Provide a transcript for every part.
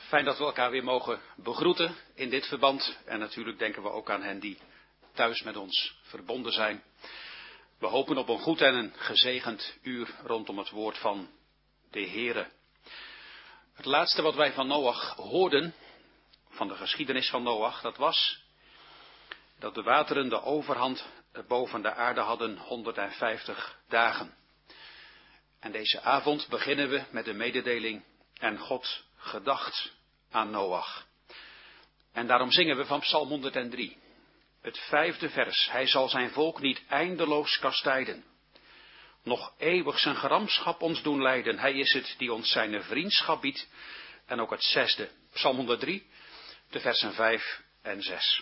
Fijn dat we elkaar weer mogen begroeten in dit verband. En natuurlijk denken we ook aan hen die thuis met ons verbonden zijn. We hopen op een goed en een gezegend uur rondom het woord van de Heere. Het laatste wat wij van Noach hoorden, van de geschiedenis van Noach, dat was dat de wateren de overhand boven de aarde hadden 150 dagen. En deze avond beginnen we met de mededeling: en God gedacht aan Noach. En daarom zingen we van Psalm 103. Het 5e vers. Hij zal zijn volk niet eindeloos kastijden. Nog eeuwig zijn gramschap ons doen lijden. Hij is het die ons zijn vriendschap biedt. En ook het 6e. Psalm 103, de versen 5 en 6.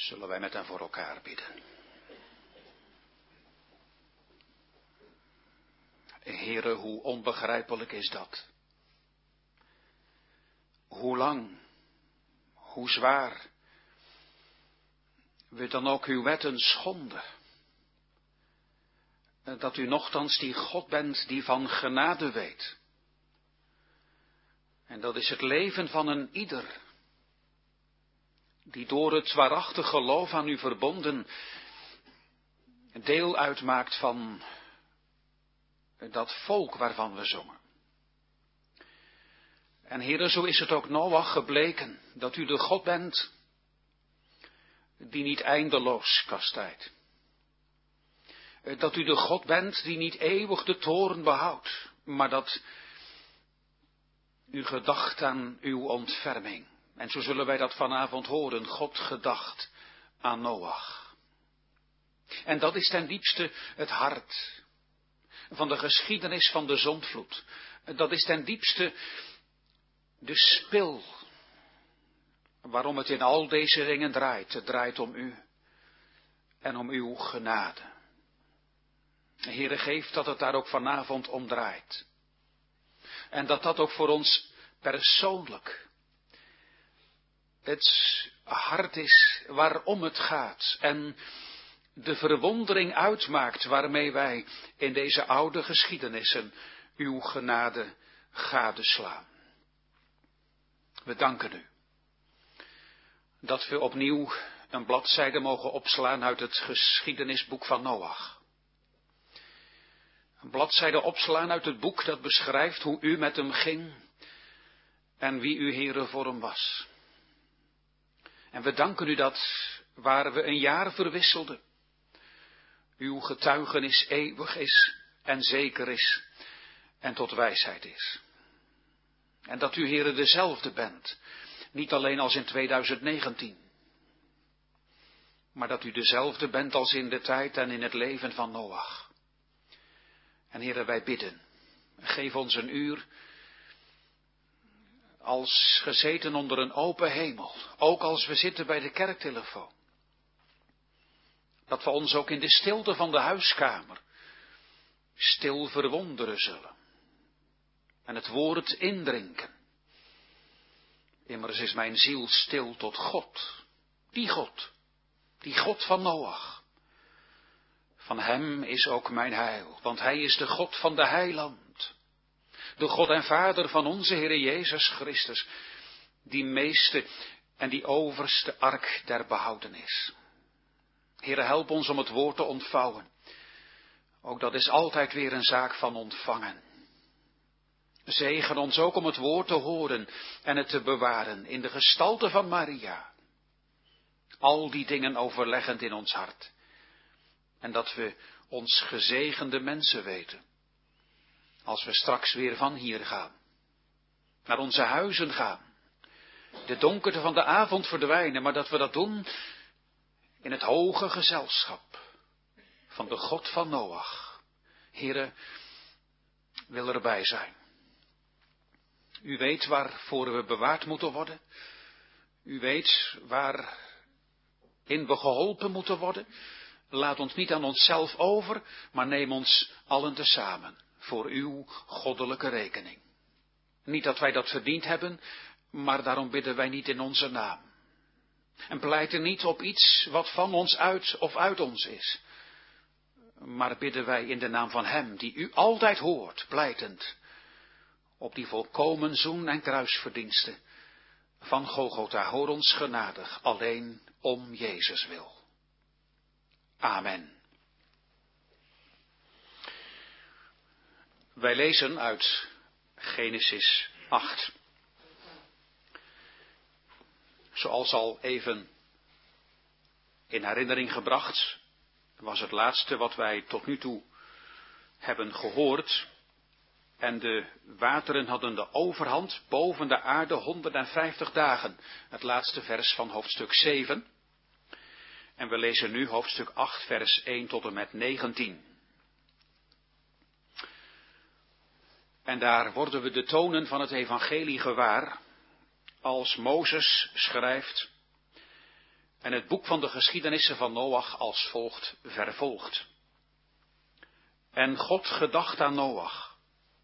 Zullen wij met hen voor elkaar bidden. Heere, hoe onbegrijpelijk is dat? Hoe lang, hoe zwaar we dan ook uw wetten schonden. Dat u nochtans die God bent die van genade weet. En dat is het leven van een ieder, die door het waarachtig geloof aan u verbonden deel uitmaakt van dat volk waarvan we zongen. En Heere, zo is het ook Noach gebleken, dat u de God bent die niet eindeloos kastijdt. Dat u de God bent die niet eeuwig de toorn behoudt, maar dat u gedacht aan uw ontferming. En zo zullen wij dat vanavond horen, God gedacht aan Noach. En dat is ten diepste het hart van de geschiedenis van de zondvloed. Dat is ten diepste de spil waarom het in al deze dingen draait. Het draait om u en om uw genade. Heere, geef dat het daar ook vanavond om draait. En dat dat ook voor ons persoonlijk het hart is waarom het gaat. En de verwondering uitmaakt waarmee wij in deze oude geschiedenissen uw genade gadeslaan. We danken u dat we opnieuw een bladzijde mogen opslaan uit het geschiedenisboek van Noach. Een bladzijde opslaan uit het boek dat beschrijft hoe u met hem ging en wie uw Heere voor hem was. En we danken u dat, waar we een jaar verwisselden, uw getuigenis eeuwig is en zeker is en tot wijsheid is. En dat u, Heere, dezelfde bent, niet alleen als in 2019, maar dat u dezelfde bent als in de tijd en in het leven van Noach. En Heere, wij bidden, geef ons een uur als gezeten onder een open hemel, ook als we zitten bij de kerktelefoon. Dat we ons ook in de stilte van de huiskamer stil verwonderen zullen en het woord indrinken. Immers is mijn ziel stil tot God, die God van Noach. Van hem is ook mijn heil, want hij is de God van de heiland. De God en Vader van onze Heere Jezus Christus, die meeste en die overste ark der behoudenis. Heere, help ons om het woord te ontvouwen. Ook dat is altijd weer een zaak van ontvangen. Zegen ons ook om het woord te horen en het te bewaren in de gestalte van Maria. Al die dingen overleggend in ons hart. En dat we ons gezegende mensen weten. Als we straks weer van hier gaan. Naar onze huizen gaan. De donkerte van de avond verdwijnen, maar dat we dat doen in het hoge gezelschap van de God van Noach. Heere, wil erbij zijn. U weet waarvoor we bewaard moeten worden. U weet waarin we geholpen moeten worden. Laat ons niet aan onszelf over, maar neem ons allen tezamen voor uw goddelijke rekening. Niet dat wij dat verdiend hebben, maar daarom bidden wij niet in onze naam. En pleiten niet op iets wat van ons uit of uit ons is. Maar bidden wij in de naam van hem, die u altijd hoort, pleitend op die volkomen zoen- en kruisverdiensten van Golgotha. Hoor ons genadig, alleen om Jezus wil. Amen. Wij lezen uit Genesis 8. Zoals al even in herinnering gebracht, was het laatste wat wij tot nu toe hebben gehoord. En de wateren hadden de overhand boven de aarde 150 dagen. Het laatste vers van hoofdstuk 7. En we lezen nu hoofdstuk 8, vers 1 tot en met 19. En daar worden we de tonen van het evangelie gewaar, als Mozes schrijft: en het boek van de geschiedenissen van Noach als volgt vervolgt. En God gedacht aan Noach,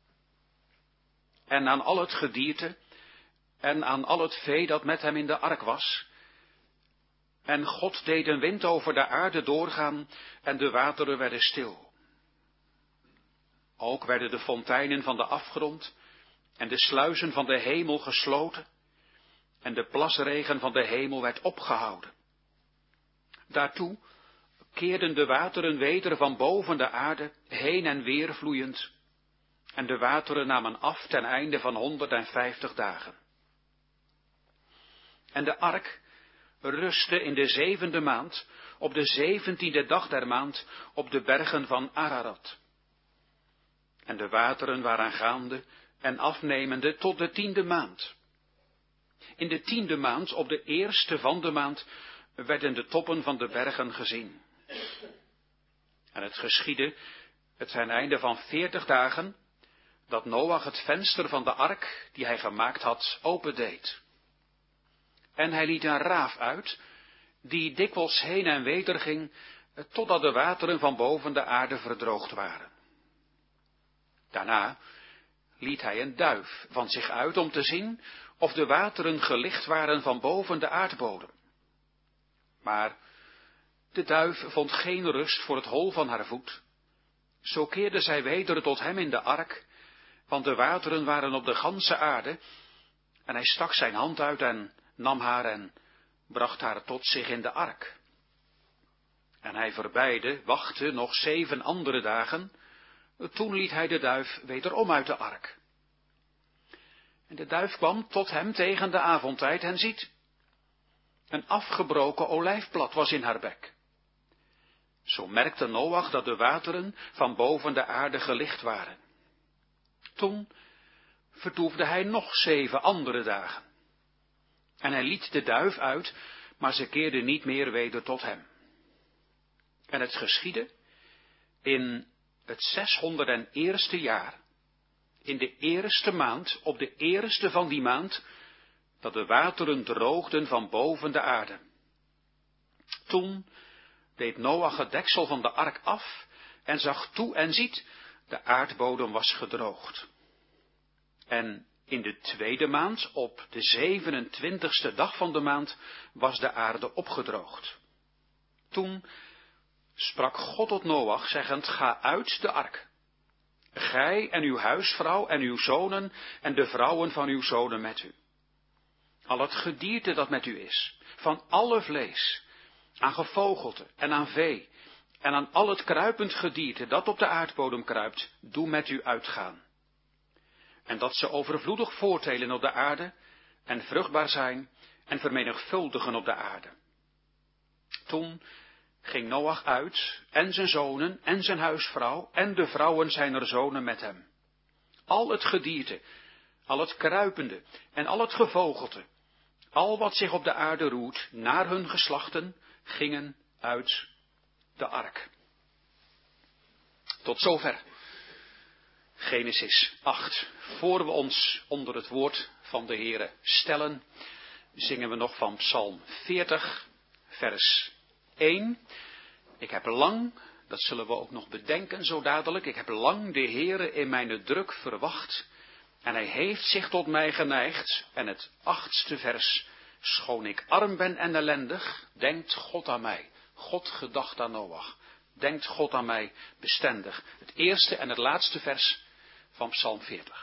en aan al het gedierte, en aan al het vee dat met hem in de ark was. En God deed een wind over de aarde doorgaan, en de wateren werden stil. Ook werden de fonteinen van de afgrond, en de sluizen van de hemel gesloten, en de plasregen van de hemel werd opgehouden. Daartoe keerden de wateren weder van boven de aarde, heen en weer vloeiend, en de wateren namen af ten einde van 150 dagen. En de ark rustte in de 7e maand, op de 17e dag der maand, op de bergen van Ararat. En de wateren waren gaande en afnemende tot de 10e maand. In de 10e maand, op de 1e van de maand, werden de toppen van de bergen gezien. En het geschiedde, het zijn einde van 40 dagen, dat Noach het venster van de ark, die hij gemaakt had, opendeed. En hij liet een raaf uit, die dikwijls heen en weder ging, totdat de wateren van boven de aarde verdroogd waren. Daarna liet hij een duif van zich uit om te zien of de wateren gelicht waren van boven de aardbodem. Maar de duif vond geen rust voor het hol van haar voet. Zo keerde zij weder tot hem in de ark, want de wateren waren op de ganse aarde, en hij stak zijn hand uit en nam haar en bracht haar tot zich in de ark. En hij verbeidde, wachtte nog 7 andere dagen, toen liet hij de duif wederom uit de ark. En de duif kwam tot hem tegen de avondtijd en ziet, een afgebroken olijfblad was in haar bek. Zo merkte Noach dat de wateren van boven de aarde gelicht waren. Toen vertoefde hij nog 7 andere dagen. En hij liet de duif uit, maar ze keerde niet meer weder tot hem. En het geschiedde in het 601ste jaar, in de 1e maand, op de 1e van die maand, dat de wateren droogden van boven de aarde. Toen deed Noach het deksel van de ark af en zag toe en ziet, de aardbodem was gedroogd. En in de 2e maand, op de 27ste dag van de maand, was de aarde opgedroogd. Toen sprak God tot Noach, zeggend, ga uit de ark. Gij en uw huisvrouw en uw zonen en de vrouwen van uw zonen met u. Al het gedierte dat met u is, van alle vlees, aan gevogelte en aan vee, en aan al het kruipend gedierte dat op de aardbodem kruipt, doe met u uitgaan. En dat ze overvloedig voortelen op de aarde, en vruchtbaar zijn, en vermenigvuldigen op de aarde. Toen ging Noach uit, en zijn zonen, en zijn huisvrouw, en de vrouwen zijner zonen met hem. Al het gedierte, al het kruipende, en al het gevogelte, al wat zich op de aarde roert, naar hun geslachten, gingen uit de ark. Tot zover Genesis 8. Voor we ons onder het woord van de Heere stellen, zingen we nog van Psalm 40, vers 1. Ik heb lang, dat zullen we ook nog bedenken zo dadelijk, ik heb lang de Heere in mijn druk verwacht, en hij heeft zich tot mij geneigd. En het 8e vers, schoon ik arm ben en ellendig, denkt God aan mij. God gedacht aan Noach. Denkt God aan mij bestendig. Het eerste en het laatste vers van Psalm 40.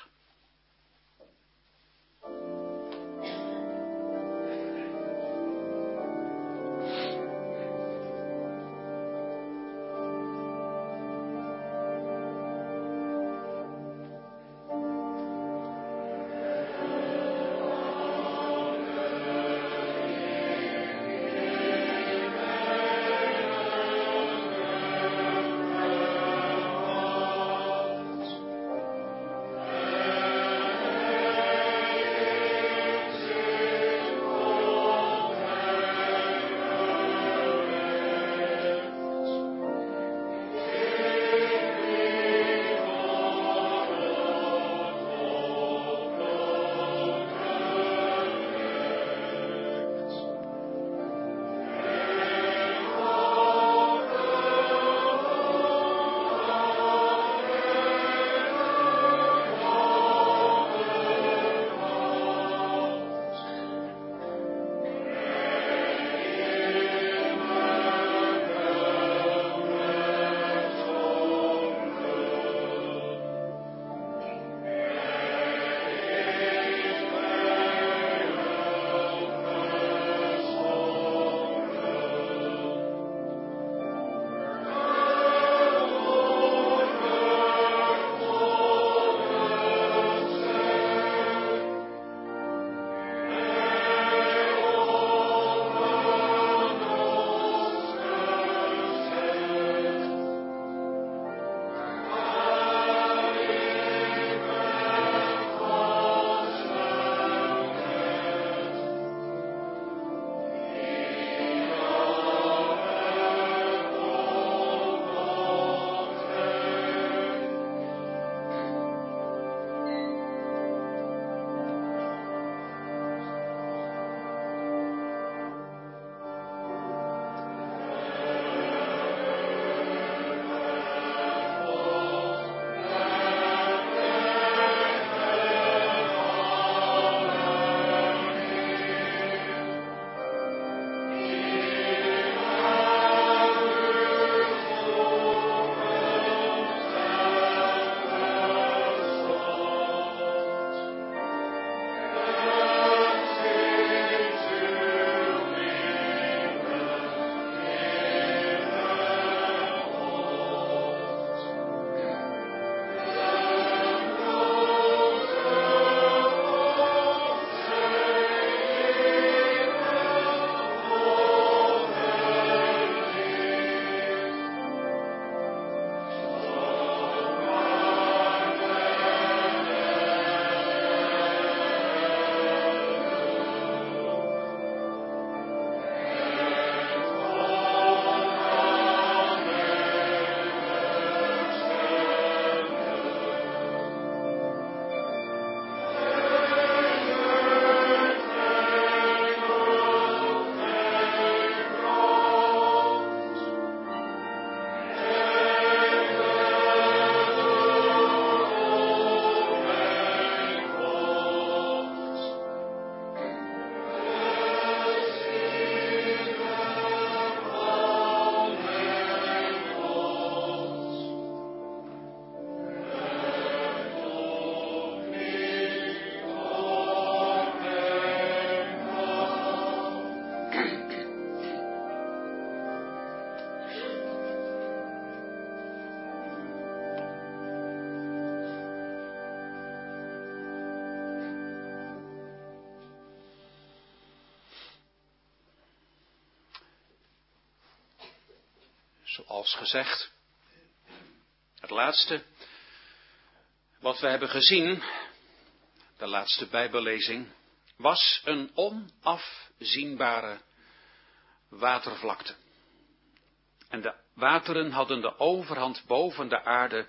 Zoals gezegd, het laatste wat we hebben gezien, de laatste Bijbellezing, was een onafzienbare watervlakte. En de wateren hadden de overhand boven de aarde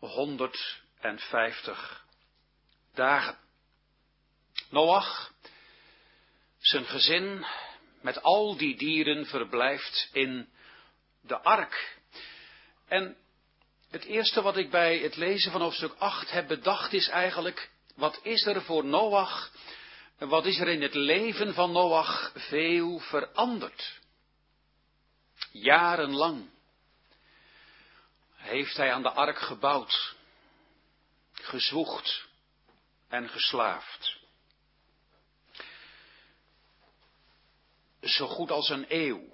150 dagen. Noach, zijn gezin, met al die dieren verblijft in de ark. En het eerste wat ik bij het lezen van hoofdstuk 8 heb bedacht is eigenlijk, wat is er voor Noach, wat is er in het leven van Noach veel veranderd? Jarenlang heeft hij aan de ark gebouwd, gezwoegd en geslaafd. Zo goed als een eeuw.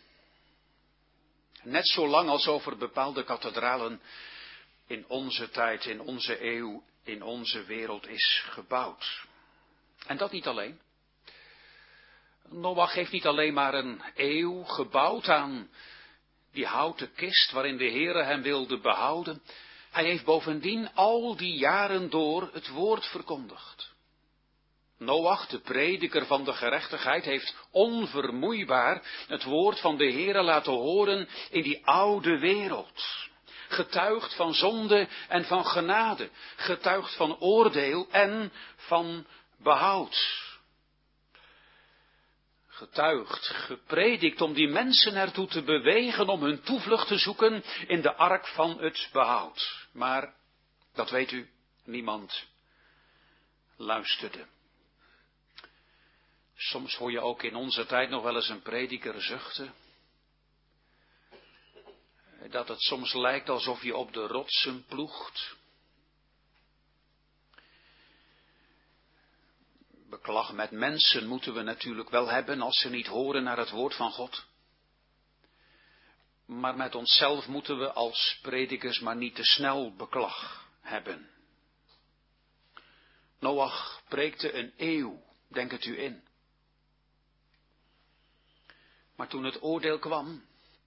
Net zo lang als over bepaalde kathedralen in onze tijd, in onze eeuw, in onze wereld is gebouwd. En dat niet alleen. Noach heeft niet alleen maar een eeuw gebouwd aan die houten kist waarin de Heere hem wilde behouden. Hij heeft bovendien al die jaren door het woord verkondigd. Noach, de prediker van de gerechtigheid, heeft onvermoeibaar het woord van de Heere laten horen in die oude wereld. Getuigd van zonde en van genade, getuigd van oordeel en van behoud. Getuigd, gepredikt om die mensen ertoe te bewegen om hun toevlucht te zoeken in de ark van het behoud. Maar, dat weet u, niemand luisterde. Soms hoor je ook in onze tijd nog wel eens een prediker zuchten. Dat het soms lijkt alsof je op de rotsen ploegt. Beklag met mensen moeten we natuurlijk wel hebben als ze niet horen naar het woord van God. Maar met onszelf moeten we als predikers maar niet te snel beklag hebben. Noach preekte een eeuw, denk het u in. Maar toen het oordeel kwam,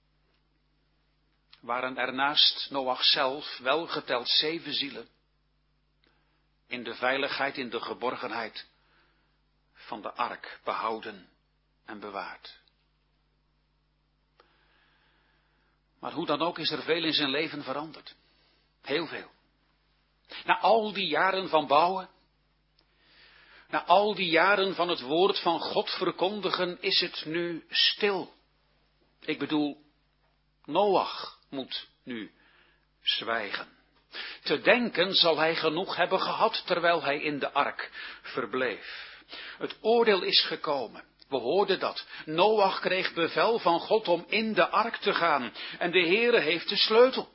waren er naast Noach zelf wel geteld 7 zielen in de veiligheid, in de geborgenheid van de ark behouden en bewaard. Maar hoe dan ook is er veel in zijn leven veranderd. Heel veel. Na al die jaren van bouwen, na al die jaren van het woord van God verkondigen, is het nu stil. Ik bedoel, Noach moet nu zwijgen. Te denken zal hij genoeg hebben gehad terwijl hij in de ark verbleef. Het oordeel is gekomen. We hoorden dat. Noach kreeg bevel van God om in de ark te gaan. En de Heere heeft de sleutel.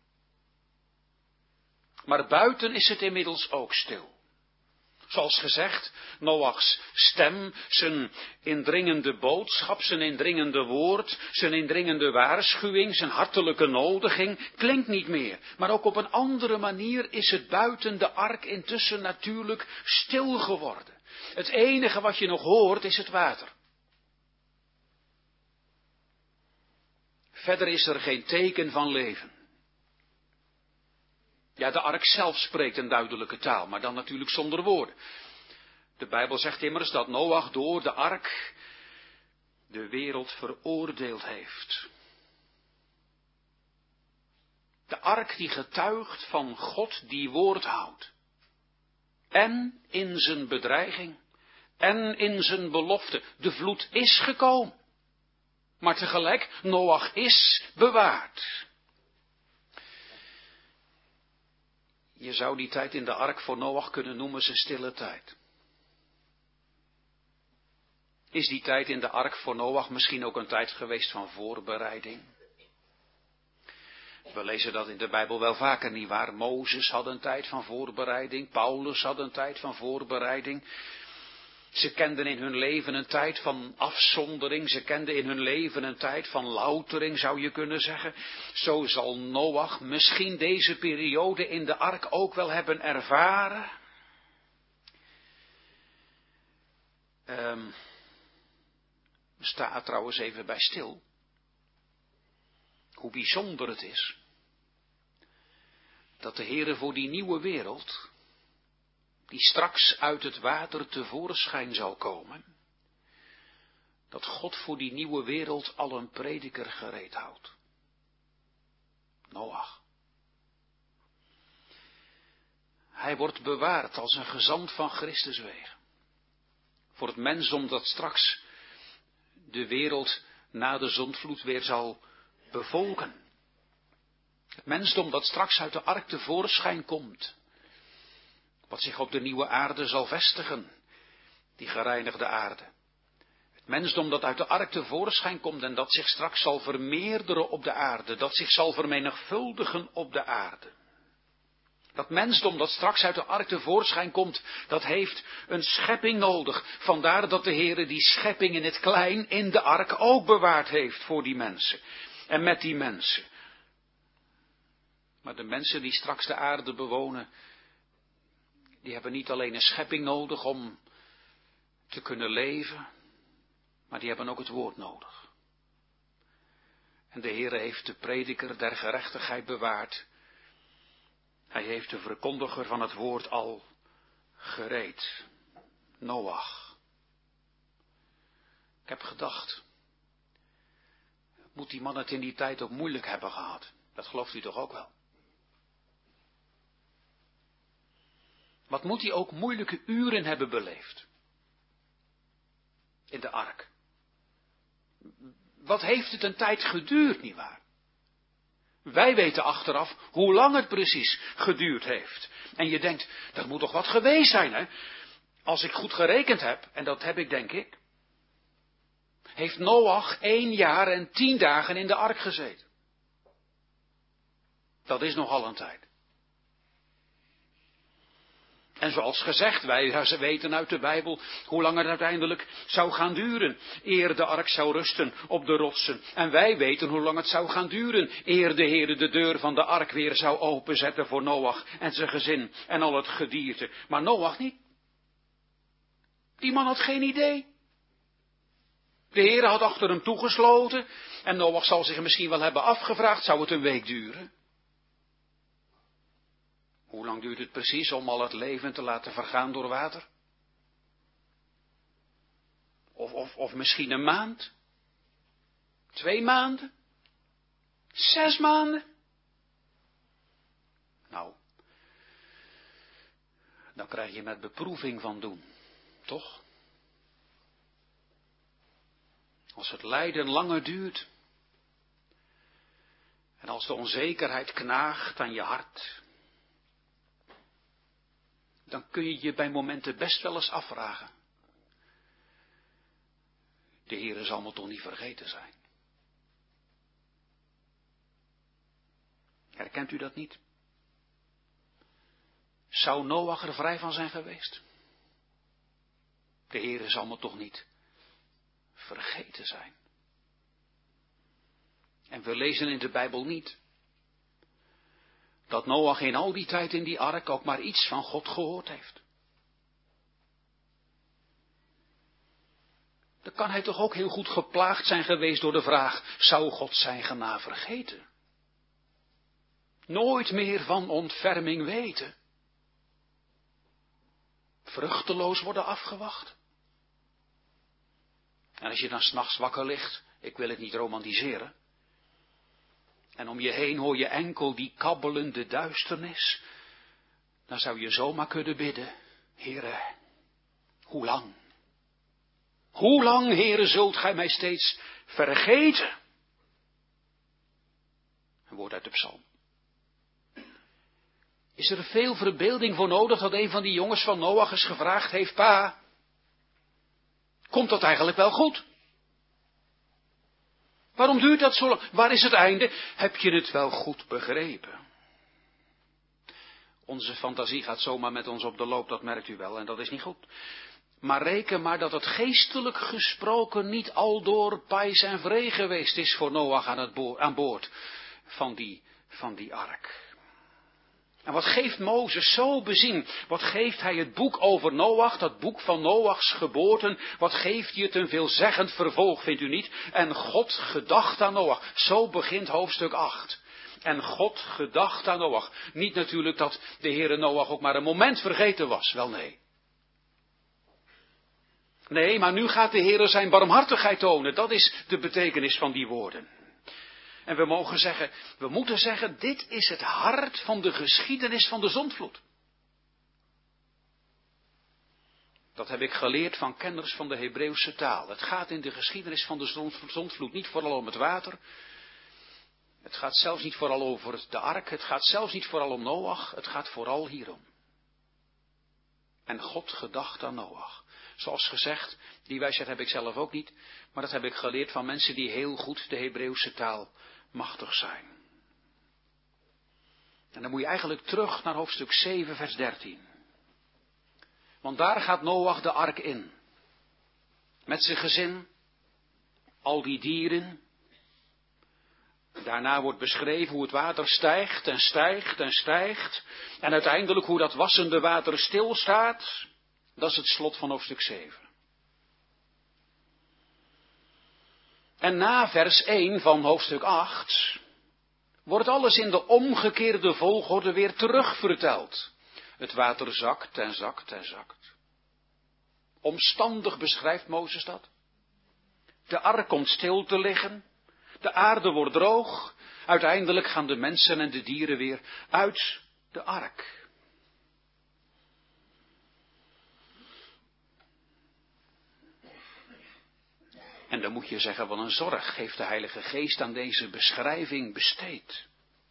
Maar buiten is het inmiddels ook stil. Zoals gezegd, Noachs stem, zijn indringende boodschap, zijn indringende woord, zijn indringende waarschuwing, zijn hartelijke nodiging, klinkt niet meer. Maar ook op een andere manier is het buiten de ark intussen natuurlijk stil geworden. Het enige wat je nog hoort is het water. Verder is er geen teken van leven. Ja, de ark zelf spreekt een duidelijke taal, maar dan natuurlijk zonder woorden. De Bijbel zegt immers dat Noach door de ark de wereld veroordeeld heeft. De ark die getuigt van God die woord houdt. En in zijn bedreiging, en in zijn belofte. De vloed is gekomen. Maar tegelijk, Noach is bewaard. Je zou die tijd in de ark voor Noach kunnen noemen zijn stille tijd. Is die tijd in de ark voor Noach misschien ook een tijd geweest van voorbereiding? We lezen dat in de Bijbel wel vaker, nietwaar? Mozes had een tijd van voorbereiding, Paulus had een tijd van voorbereiding. Ze kenden in hun leven een tijd van afzondering, ze kenden in hun leven een tijd van loutering, zou je kunnen zeggen. Zo zal Noach misschien deze periode in de ark ook wel hebben ervaren. Sta er trouwens even bij stil. hoe bijzonder het is dat de Heere voor die nieuwe wereld, die straks uit het water tevoorschijn zal komen, dat God voor die nieuwe wereld al een prediker gereed houdt. Noach. Hij wordt bewaard als een gezant van Christus wegen. Voor het mensdom dat straks de wereld na de zondvloed weer zal bevolken. Het mensdom dat straks uit de ark tevoorschijn komt. Wat zich op de nieuwe aarde zal vestigen. Die gereinigde aarde. Het mensdom dat uit de ark tevoorschijn komt en dat zich straks zal vermeerderen op de aarde. Dat zich zal vermenigvuldigen op de aarde. Dat mensdom dat straks uit de ark tevoorschijn komt, dat heeft een schepping nodig. Vandaar dat de Heere die schepping in het klein in de ark ook bewaard heeft voor die mensen. En met die mensen. Maar de mensen die straks de aarde bewonen, die hebben niet alleen een schepping nodig om te kunnen leven, maar die hebben ook het woord nodig. En de Heere heeft de prediker der gerechtigheid bewaard. Hij heeft de verkondiger van het woord al gereed. Noach. Ik heb gedacht, moet die man het in die tijd ook moeilijk hebben gehad? Dat gelooft u toch ook wel? Wat moet hij ook moeilijke uren hebben beleefd? In de ark. Wat heeft het een tijd geduurd, nietwaar? Wij weten achteraf hoe lang het precies geduurd heeft. En je denkt, dat moet toch wat geweest zijn, hè? Als ik goed gerekend heb, en dat heb ik denk ik, heeft Noach 1 jaar en 10 dagen in de ark gezeten. Dat is nogal een tijd. En zoals gezegd, wij weten uit de Bijbel hoe lang het uiteindelijk zou gaan duren, eer de ark zou rusten op de rotsen. En wij weten hoe lang het zou gaan duren, eer de Heere de deur van de ark weer zou openzetten voor Noach en zijn gezin en al het gedierte. Maar Noach niet. Die man had geen idee. De Heere had achter hem toegesloten en Noach zal zich misschien wel hebben afgevraagd, zou het een week duren? Hoe lang duurt het precies om al het leven te laten vergaan door water? Of misschien een maand? 2 maanden? 6 maanden? Nou, dan krijg je met beproeving van doen, toch? Als het lijden langer duurt, en als de onzekerheid knaagt aan je hart, dan kun je je bij momenten best wel eens afvragen. De Heere zal me toch niet vergeten zijn. Herkent u dat niet? Zou Noach er vrij van zijn geweest? De Heere zal me toch niet vergeten zijn. En we lezen in de Bijbel niet dat Noach in al die tijd in die ark ook maar iets van God gehoord heeft. Dan kan hij toch ook heel goed geplaagd zijn geweest door de vraag, zou God zijn genade vergeten? Nooit meer van ontferming weten. Vruchteloos worden afgewacht. En als je dan 's nachts wakker ligt, ik wil het niet romantiseren, en om je heen hoor je enkel die kabbelende duisternis, dan zou je zomaar kunnen bidden, Heere, hoe lang? Hoe lang, Heere, zult gij mij steeds vergeten? Een woord uit de psalm. Is er veel verbeelding voor nodig dat een van die jongens van Noach eens gevraagd heeft, pa, komt dat eigenlijk wel goed? Waarom duurt dat zo lang? Waar is het einde? Heb je het wel goed begrepen? Onze fantasie gaat zomaar met ons op de loop, dat merkt u wel, en dat is niet goed. Maar reken maar dat het geestelijk gesproken niet aldoor pais en vree geweest is voor Noach aan boord van die ark. En wat geeft Mozes zo bezien? Wat geeft hij het boek over Noach, dat boek van Noachs geboorten? Wat geeft hij het een veelzeggend vervolg, vindt u niet? En God gedacht aan Noach. Zo begint hoofdstuk 8. En God gedacht aan Noach. Niet natuurlijk dat de Heere Noach ook maar een moment vergeten was. Wel nee. Nee, maar nu gaat de Heere zijn barmhartigheid tonen. Dat is de betekenis van die woorden. En we moeten zeggen, dit is het hart van de geschiedenis van de zondvloed. Dat heb ik geleerd van kenners van de Hebreeuwse taal. Het gaat in de geschiedenis van de zondvloed niet vooral om het water. Het gaat zelfs niet vooral over de ark. Het gaat zelfs niet vooral om Noach. Het gaat vooral hierom. En God gedacht aan Noach. Zoals gezegd, die wijsheid heb ik zelf ook niet. Maar dat heb ik geleerd van mensen die heel goed de Hebreeuwse taal machtig zijn. En dan moet je eigenlijk terug naar hoofdstuk 7 vers 13. Want daar gaat Noach de ark in. Met zijn gezin. Al die dieren. Daarna wordt beschreven hoe het water stijgt en stijgt en stijgt. En uiteindelijk hoe dat wassende water stilstaat. Dat is het slot van hoofdstuk 7. En na vers 1 van hoofdstuk 8 wordt alles in de omgekeerde volgorde weer terugverteld. Het water zakt en zakt en zakt. Omstandig beschrijft Mozes dat. De ark komt stil te liggen. De aarde wordt droog. Uiteindelijk gaan de mensen en de dieren weer uit de ark. En dan moet je zeggen, wat een zorg heeft de Heilige Geest aan deze beschrijving besteed.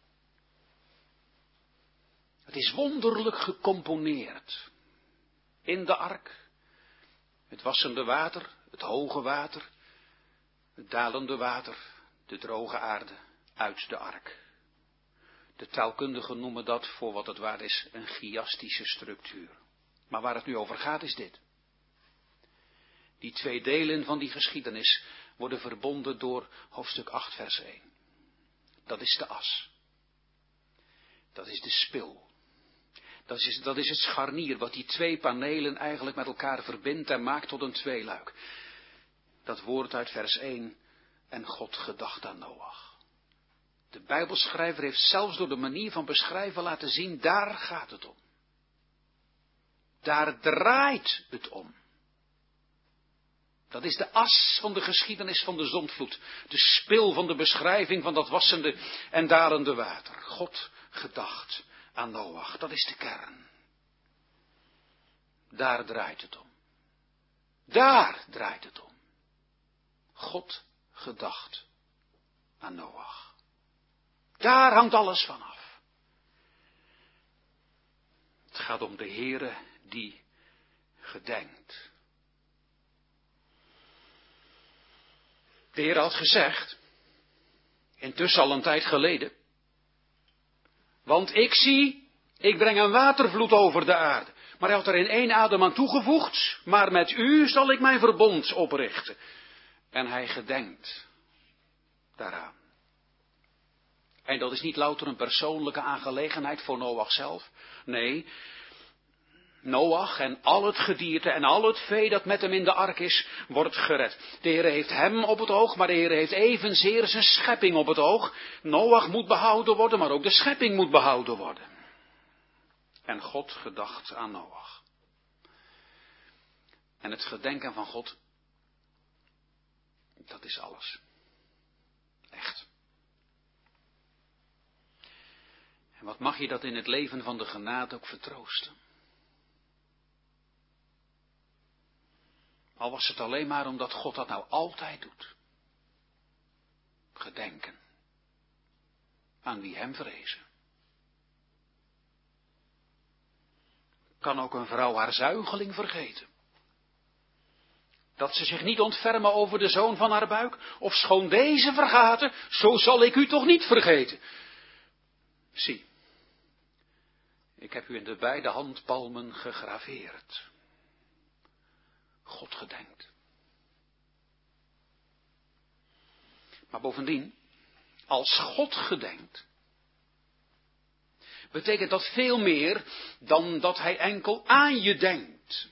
Het is wonderlijk gecomponeerd. In de ark, het wassende water, het hoge water, het dalende water, de droge aarde, uit de ark. De taalkundigen noemen dat, voor wat het waard is, een chiastische structuur. Maar waar het nu over gaat is dit. Die twee delen van die geschiedenis worden verbonden door hoofdstuk 8 vers 1. Dat is de as. Dat is de spil. Dat is het scharnier wat die twee panelen eigenlijk met elkaar verbindt en maakt tot een tweeluik. Dat woord uit vers 1. En God gedacht aan Noach. De Bijbelschrijver heeft zelfs door de manier van beschrijven laten zien, daar gaat het om. Daar draait het om. Dat is de as van de geschiedenis van de zondvloed. De spil van de beschrijving van dat wassende en dalende water. God gedacht aan Noach. Dat is de kern. Daar draait het om. Daar draait het om. God gedacht aan Noach. Daar hangt alles vanaf. Het gaat om de Heere die gedenkt. De Heer had gezegd, intussen al een tijd geleden, want ik breng een watervloed over de aarde. Maar hij had er in één adem aan toegevoegd, maar met u zal ik mijn verbond oprichten. En hij gedenkt daaraan. En dat is niet louter een persoonlijke aangelegenheid voor Noach zelf. Nee, Noach en al het gedierte en al het vee dat met hem in de ark is, wordt gered. De Heer heeft hem op het oog, maar de Heer heeft evenzeer zijn schepping op het oog. Noach moet behouden worden, maar ook de schepping moet behouden worden. En God gedacht aan Noach. En het gedenken van God, dat is alles. Echt. En wat mag je dat in het leven van de genade ook vertroosten? Al was het alleen maar omdat God dat nou altijd doet. Gedenken. Aan wie hem vrezen. Kan ook een vrouw haar zuigeling vergeten? Dat ze zich niet ontfermen over de zoon van haar buik? Of schoon deze vergaten, zo zal ik u toch niet vergeten. Zie, ik heb u in de beide handpalmen gegraveerd. God gedenkt. Maar bovendien, als God gedenkt, betekent dat veel meer dan dat hij enkel aan je denkt.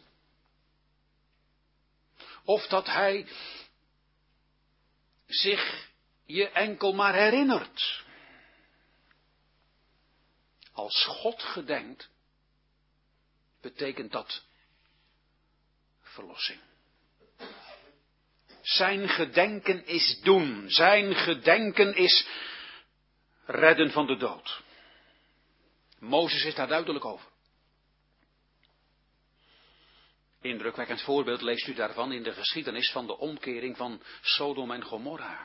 Of dat hij zich je enkel maar herinnert. Als God gedenkt, betekent dat verlossing. Zijn gedenken is doen. Zijn gedenken is redden van de dood. Mozes is daar duidelijk over. Indrukwekkend voorbeeld leest u daarvan in de geschiedenis van de omkering van Sodom en Gomorra.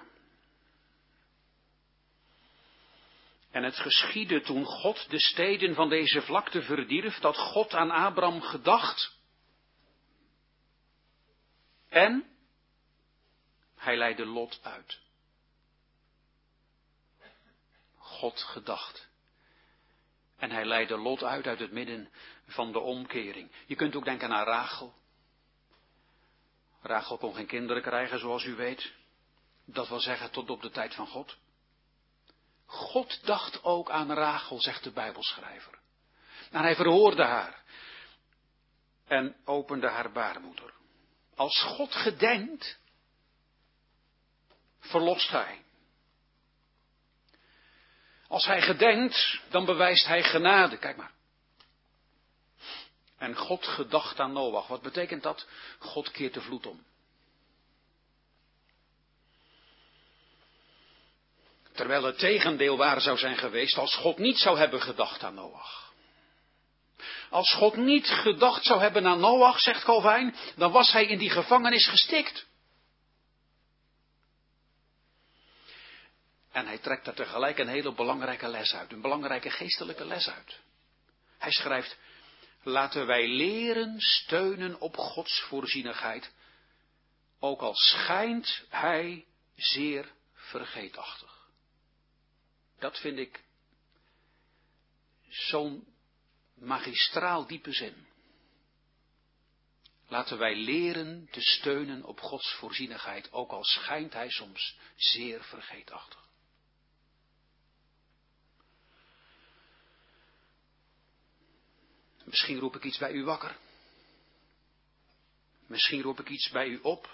En het geschiedde toen God de steden van deze vlakte verdierf, dat God aan Abraham gedacht. En hij leidde Lot uit. God gedacht. En hij leidde Lot uit het midden van de omkering. Je kunt ook denken aan Rachel. Rachel kon geen kinderen krijgen, zoals u weet. Dat wil zeggen tot op de tijd van God. God dacht ook aan Rachel, zegt de Bijbelschrijver. En hij verhoorde haar. En opende haar baarmoeder. Als God gedenkt, verlost hij. Als hij gedenkt, dan bewijst hij genade. Kijk maar. En God gedacht aan Noach. Wat betekent dat? God keert de vloed om. Terwijl het tegendeel waar zou zijn geweest als God niet zou hebben gedacht aan Noach. Als God niet gedacht zou hebben aan Noach, zegt Calvijn, dan was hij in die gevangenis gestikt. En hij trekt er tegelijk een hele belangrijke les uit, een belangrijke geestelijke les uit. Hij schrijft, laten wij leren steunen op Gods voorzienigheid, ook al schijnt hij zeer vergeetachtig. Dat vind ik zo'n magistraal diepe zin. Laten wij leren te steunen op Gods voorzienigheid, ook al schijnt hij soms zeer vergeetachtig. Misschien roep ik iets bij u wakker. Misschien roep ik iets bij u op.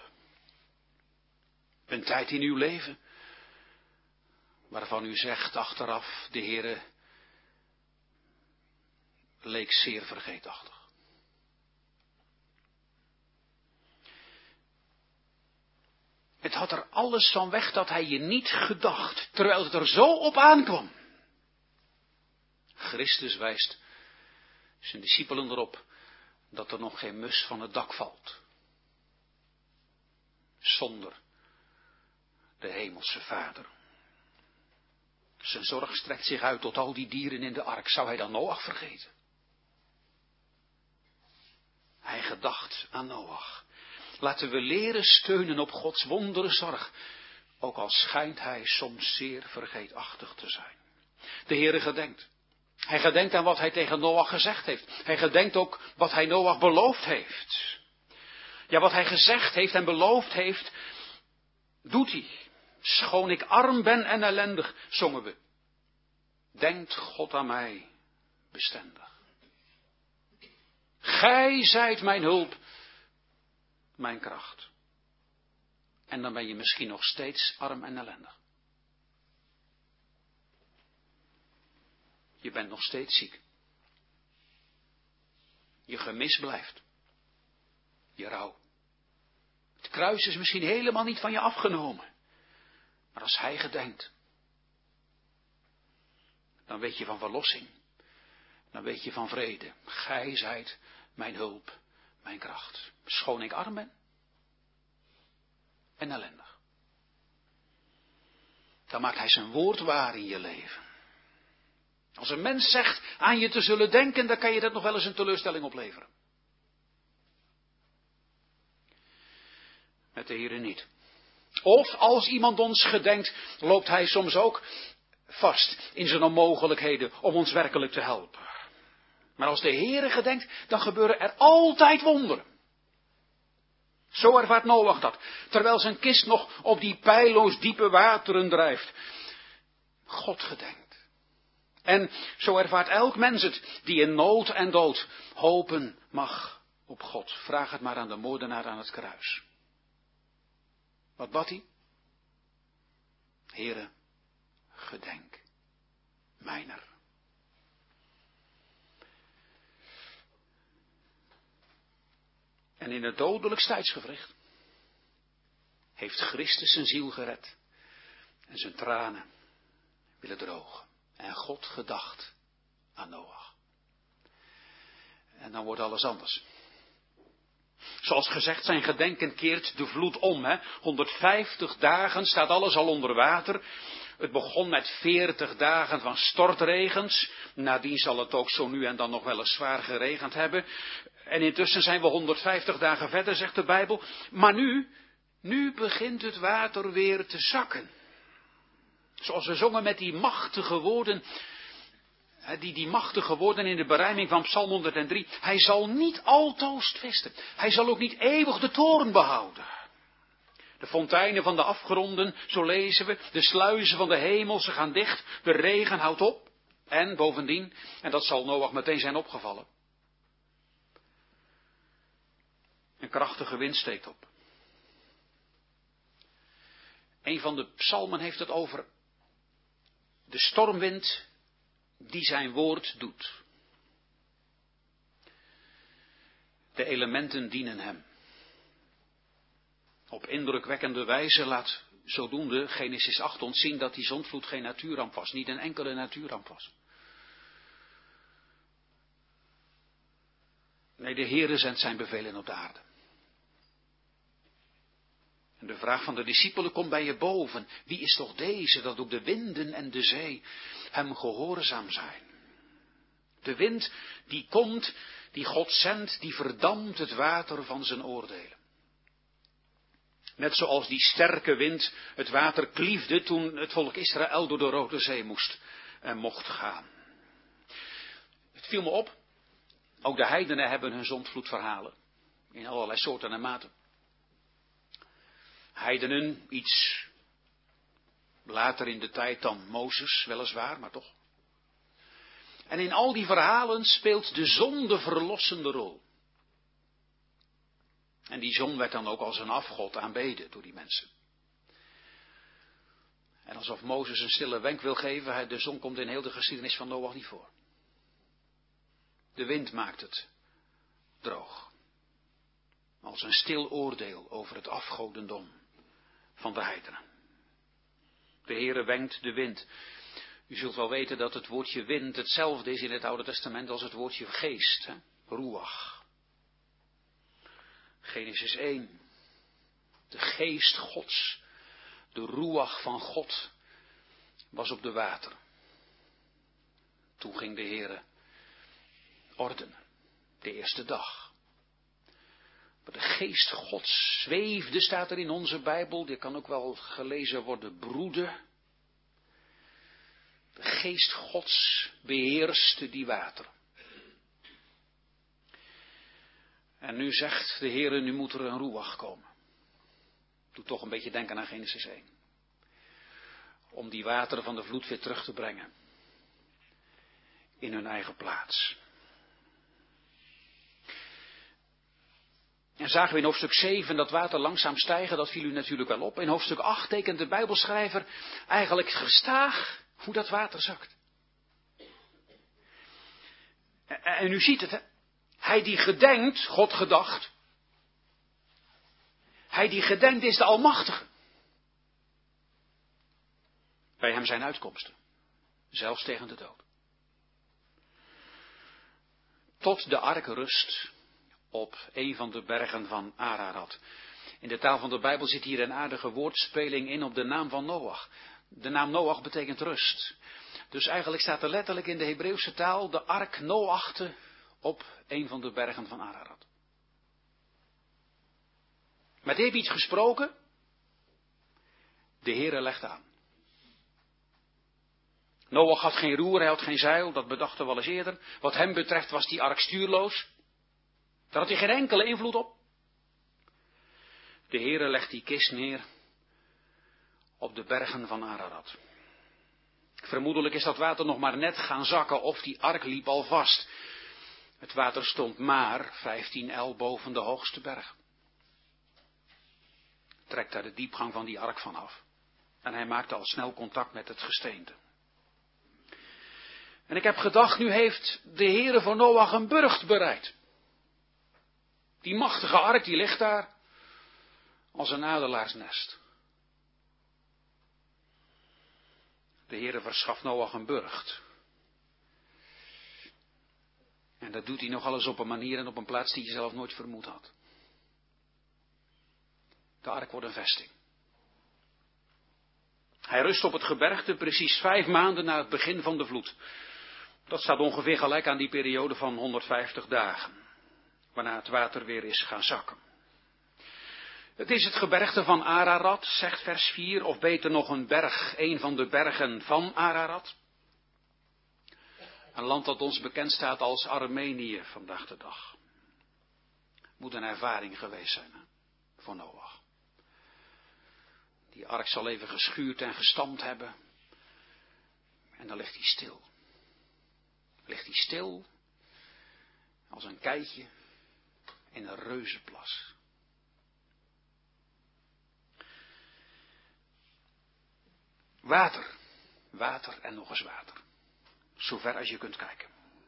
Een tijd in uw leven waarvan u zegt achteraf, de Heere leek zeer vergeetachtig. Het had er alles van weg dat hij je niet gedacht, terwijl het er zo op aankwam. Christus wijst zijn discipelen erop dat er nog geen mus van het dak valt. Zonder de hemelse Vader. Zijn zorg strekt zich uit tot al die dieren in de ark. Zou hij dan Noach vergeten? Hij gedacht aan Noach. Laten we leren steunen op Gods wonderzorg, ook al schijnt hij soms zeer vergeetachtig te zijn. De Heere gedenkt. Hij gedenkt aan wat hij tegen Noach gezegd heeft. Hij gedenkt ook wat hij Noach beloofd heeft. Ja, wat hij gezegd heeft en beloofd heeft, doet hij. Schoon ik arm ben en ellendig, zongen we. Denkt God aan mij bestendig. Gij zijt mijn hulp, mijn kracht. En dan ben je misschien nog steeds arm en ellendig. Je bent nog steeds ziek. Je gemis blijft. Je rouw. Het kruis is misschien helemaal niet van je afgenomen. Maar als hij gedenkt, dan weet je van verlossing. Dan weet je van vrede. Gij zijt mijn hulp, mijn kracht. Schoon ik arm ben en ellendig. Dan maakt hij zijn woord waar in je leven. Als een mens zegt aan je te zullen denken, dan kan je dat nog wel eens een teleurstelling opleveren. Met de Heere niet. Of als iemand ons gedenkt, loopt hij soms ook vast in zijn onmogelijkheden om ons werkelijk te helpen. Maar als de Heere gedenkt, dan gebeuren er altijd wonderen. Zo ervaart Noach dat, terwijl zijn kist nog op die peilloos diepe wateren drijft. God gedenkt. En zo ervaart elk mens het, die in nood en dood hopen mag op God. Vraag het maar aan de moordenaar aan het kruis. Wat bad hij? Heere, gedenk mijner. En in het dodelijkst tijdsgewricht heeft Christus zijn ziel gered en zijn tranen willen drogen. En God gedacht aan Noach. En dan wordt alles anders. Zoals gezegd, zijn gedenken keert de vloed om. 150 dagen staat alles al onder water. Het begon met 40 dagen van stortregens. Nadien zal het ook zo nu en dan nog wel eens zwaar geregend hebben. En intussen zijn we 150 dagen verder, zegt de Bijbel. Maar nu begint het water weer te zakken. Zoals we zongen met die machtige woorden. Die machtige woorden in de berijming van Psalm 103. Hij zal niet altoos vesten. Hij zal ook niet eeuwig de toorn behouden. De fonteinen van de afgronden, zo lezen we. De sluizen van de hemel, ze gaan dicht. De regen houdt op. En bovendien, en dat zal Noach meteen zijn opgevallen. Een krachtige wind steekt op. Een van de psalmen heeft het over de stormwind die zijn woord doet. De elementen dienen hem. Op indrukwekkende wijze laat zodoende Genesis 8 ons zien dat die zondvloed geen natuurramp was. Niet een enkele natuurramp was. Nee, de Heere zendt zijn bevelen op de aarde. En de vraag van de discipelen komt bij je boven. Wie is toch deze, dat ook de winden en de zee hem gehoorzaam zijn? De wind die komt, die God zendt, die verdamt het water van zijn oordelen. Net zoals die sterke wind het water kliefde toen het volk Israël door de Rode Zee moest en mocht gaan. Het viel me op, ook de heidenen hebben hun zondvloedverhalen. In allerlei soorten en maten. Heidenen, iets later in de tijd dan Mozes, weliswaar, maar toch. En in al die verhalen speelt de zon de verlossende rol. En die zon werd dan ook als een afgod aanbeden door die mensen. En alsof Mozes een stille wenk wil geven, de zon komt in heel de geschiedenis van Noach niet voor. De wind maakt het droog. Als een stil oordeel over het afgodendom van de heidenen. De Heere wenkt de wind. U zult wel weten dat het woordje wind hetzelfde is in het Oude Testament als het woordje geest. Ruach. Genesis 1. De geest Gods. De ruach van God was op de water. Toen ging de Heere ordenen. De eerste dag. Maar de geest Gods zweefde, staat er in onze Bijbel. Dit kan ook wel gelezen worden, broeden. De geest Gods beheerste die water. En nu zegt de Heer, nu moet er een ruach komen. Doe toch een beetje denken aan Genesis 1. Om die wateren van de vloed weer terug te brengen. In hun eigen plaats. En zagen we in hoofdstuk 7 dat water langzaam stijgen, dat viel u natuurlijk wel op. In hoofdstuk 8 tekent de Bijbelschrijver eigenlijk gestaag hoe dat water zakt. En u ziet het, hè. Hij die gedenkt, God gedacht. Hij die gedenkt is de Almachtige. Bij hem zijn uitkomsten. Zelfs tegen de dood. Tot de ark rust op een van de bergen van Ararat. In de taal van de Bijbel zit hier een aardige woordspeling in op de naam van Noach. De naam Noach betekent rust. Dus eigenlijk staat er letterlijk in de Hebreeuwse taal de ark Noachte op een van de bergen van Ararat. Met heeft iets gesproken. De Heere legt aan. Noach had geen roer, hij had geen zeil, dat bedachten we al eens eerder. Wat hem betreft was die ark stuurloos. Daar had hij geen enkele invloed op. De Heere legt die kist neer op de bergen van Ararat. Vermoedelijk is dat water nog maar net gaan zakken of die ark liep al vast. Het water stond maar 15 el boven de hoogste berg. Trekt daar de diepgang van die ark vanaf. En hij maakte al snel contact met het gesteente. En ik heb gedacht, nu heeft de Heere voor Noach een burcht bereid. Die machtige ark die ligt daar als een adelaarsnest. De Heere verschaft Noach een burcht. En dat doet hij nog alles op een manier en op een plaats die je zelf nooit vermoed had. De ark wordt een vesting. Hij rust op het gebergte precies 5 maanden na het begin van de vloed. Dat staat ongeveer gelijk aan die periode van 150 dagen. Waarna het water weer is gaan zakken. Het is het gebergte van Ararat, zegt vers 4, of beter nog een van de bergen van Ararat. Een land dat ons bekend staat als Armenië vandaag de dag. Moet een ervaring geweest zijn, hè, voor Noach. Die ark zal even geschuurd en gestampt hebben. En dan ligt hij stil. Ligt hij stil als een keitje in een reuzenplas. Water, water en nog eens water. Zover als je kunt kijken.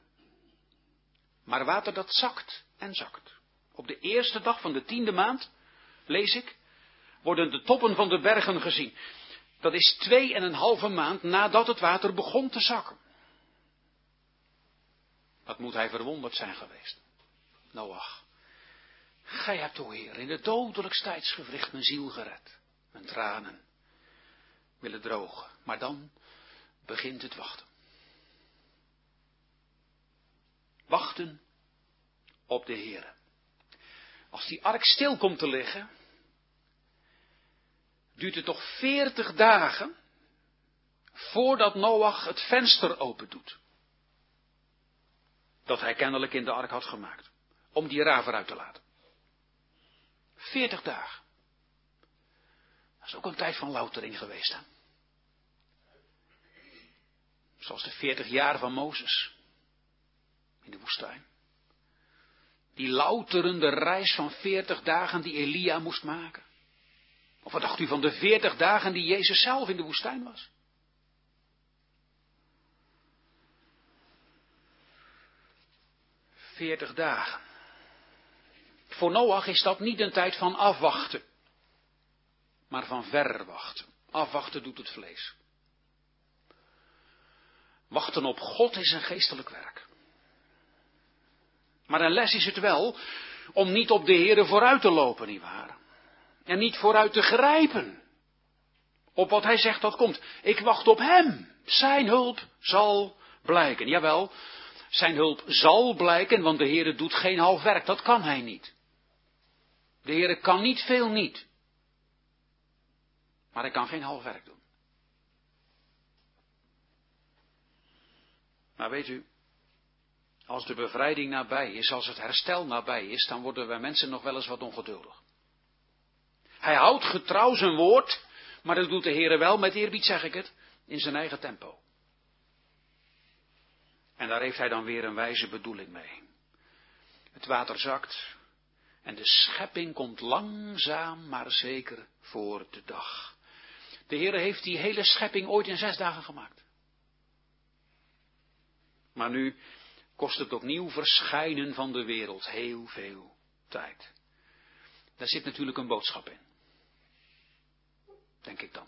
Maar water dat zakt en zakt. Op de eerste dag van de 10e maand, lees ik, worden de toppen van de bergen gezien. Dat is 2,5 maand nadat het water begon te zakken. Wat moet hij verwonderd zijn geweest. Noach, gij hebt, o Heer, in het dodelijkste tijdsgewricht mijn ziel gered. Mijn tranen willen drogen. Maar dan begint het wachten. Wachten op de Heere. Als die ark stil komt te liggen, duurt het toch 40 dagen voordat Noach het venster open doet. Dat hij kennelijk in de ark had gemaakt. Om die raaf eruit te laten. 40 dagen. Dat is ook een tijd van loutering geweest, hè? Zoals de 40 jaar van Mozes. In de woestijn. Die louterende reis van 40 dagen die Elia moest maken. Of wat dacht u van de 40 dagen die Jezus zelf in de woestijn was? " 40 dagen. Voor Noach is dat niet een tijd van afwachten. Maar van verwachten. Afwachten doet het vlees. Wachten op God is een geestelijk werk. Maar een les is het wel om niet op de Heere vooruit te lopen, nietwaar? En niet vooruit te grijpen. Op wat hij zegt dat komt. Ik wacht op hem. Zijn hulp zal blijken. Jawel, zijn hulp zal blijken, want de Heere doet geen half werk. Dat kan hij niet. De Heere kan niet veel niet. Maar hij kan geen half werk doen. Maar weet u, als de bevrijding nabij is, als het herstel nabij is, dan worden wij mensen nog wel eens wat ongeduldig. Hij houdt getrouw zijn woord, maar dat doet de Heere wel, met eerbied zeg ik het, in zijn eigen tempo. En daar heeft hij dan weer een wijze bedoeling mee. Het water zakt en de schepping komt langzaam maar zeker voor de dag. De Heere heeft die hele schepping ooit in 6 dagen gemaakt. Maar nu kost het opnieuw verschijnen van de wereld heel veel tijd. Daar zit natuurlijk een boodschap in. Denk ik dan.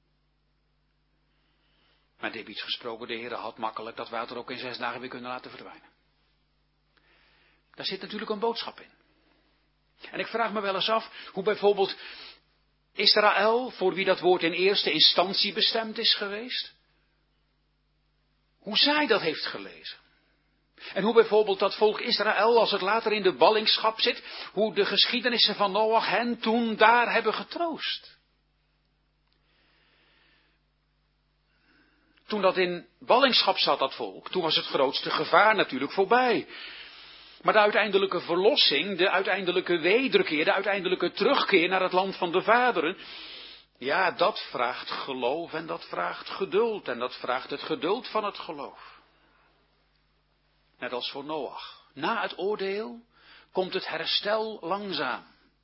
Maar eerbieds gesproken, de Heere had makkelijk dat water ook in 6 dagen weer kunnen laten verdwijnen. Daar zit natuurlijk een boodschap in. En ik vraag me wel eens af hoe bijvoorbeeld Israël, voor wie dat woord in eerste instantie bestemd is geweest, hoe zij dat heeft gelezen. En hoe bijvoorbeeld dat volk Israël, als het later in de ballingschap zit, hoe de geschiedenissen van Noach hen toen daar hebben getroost. Toen dat in ballingschap zat, dat volk, toen was het grootste gevaar natuurlijk voorbij. Maar de uiteindelijke verlossing, de uiteindelijke wederkeer, de uiteindelijke terugkeer naar het land van de vaderen, Ja, dat vraagt geloof en dat vraagt geduld en dat vraagt het geduld van het geloof. Net als voor Noach. Na het oordeel komt het herstel langzaam.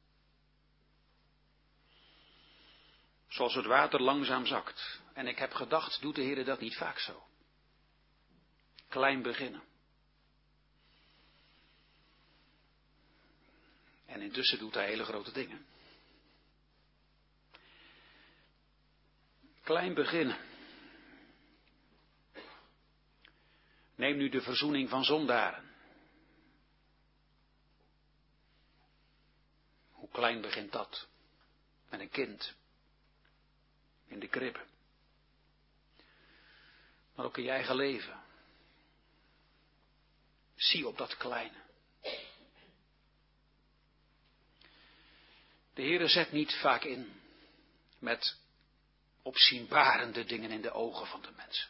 Zoals het water langzaam zakt. En ik heb gedacht, doet de Heer dat niet vaak zo? Klein beginnen. En intussen doet hij hele grote dingen. Klein beginnen. Neem nu de verzoening van zondaren. Hoe klein begint dat? Met een kind. In de kribbe. Maar ook in je eigen leven. Zie op dat kleine. De Heere zet niet vaak in met opzienbarende dingen in de ogen van de mensen.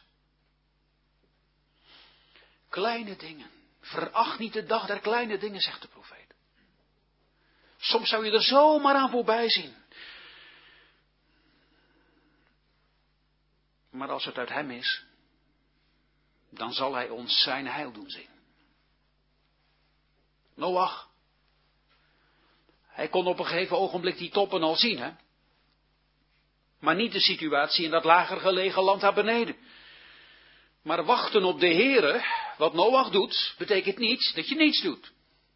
Kleine dingen. Veracht niet de dag der kleine dingen, zegt de profeet. Soms zou je er zomaar aan voorbij zien. Maar als het uit hem is, dan zal hij ons zijn heil doen zien. Noach, hij kon op een gegeven ogenblik die toppen al zien, hè? Maar niet de situatie in dat lager gelegen land daar beneden. Maar wachten op de Heere, wat Noach doet, betekent niet dat je niets doet.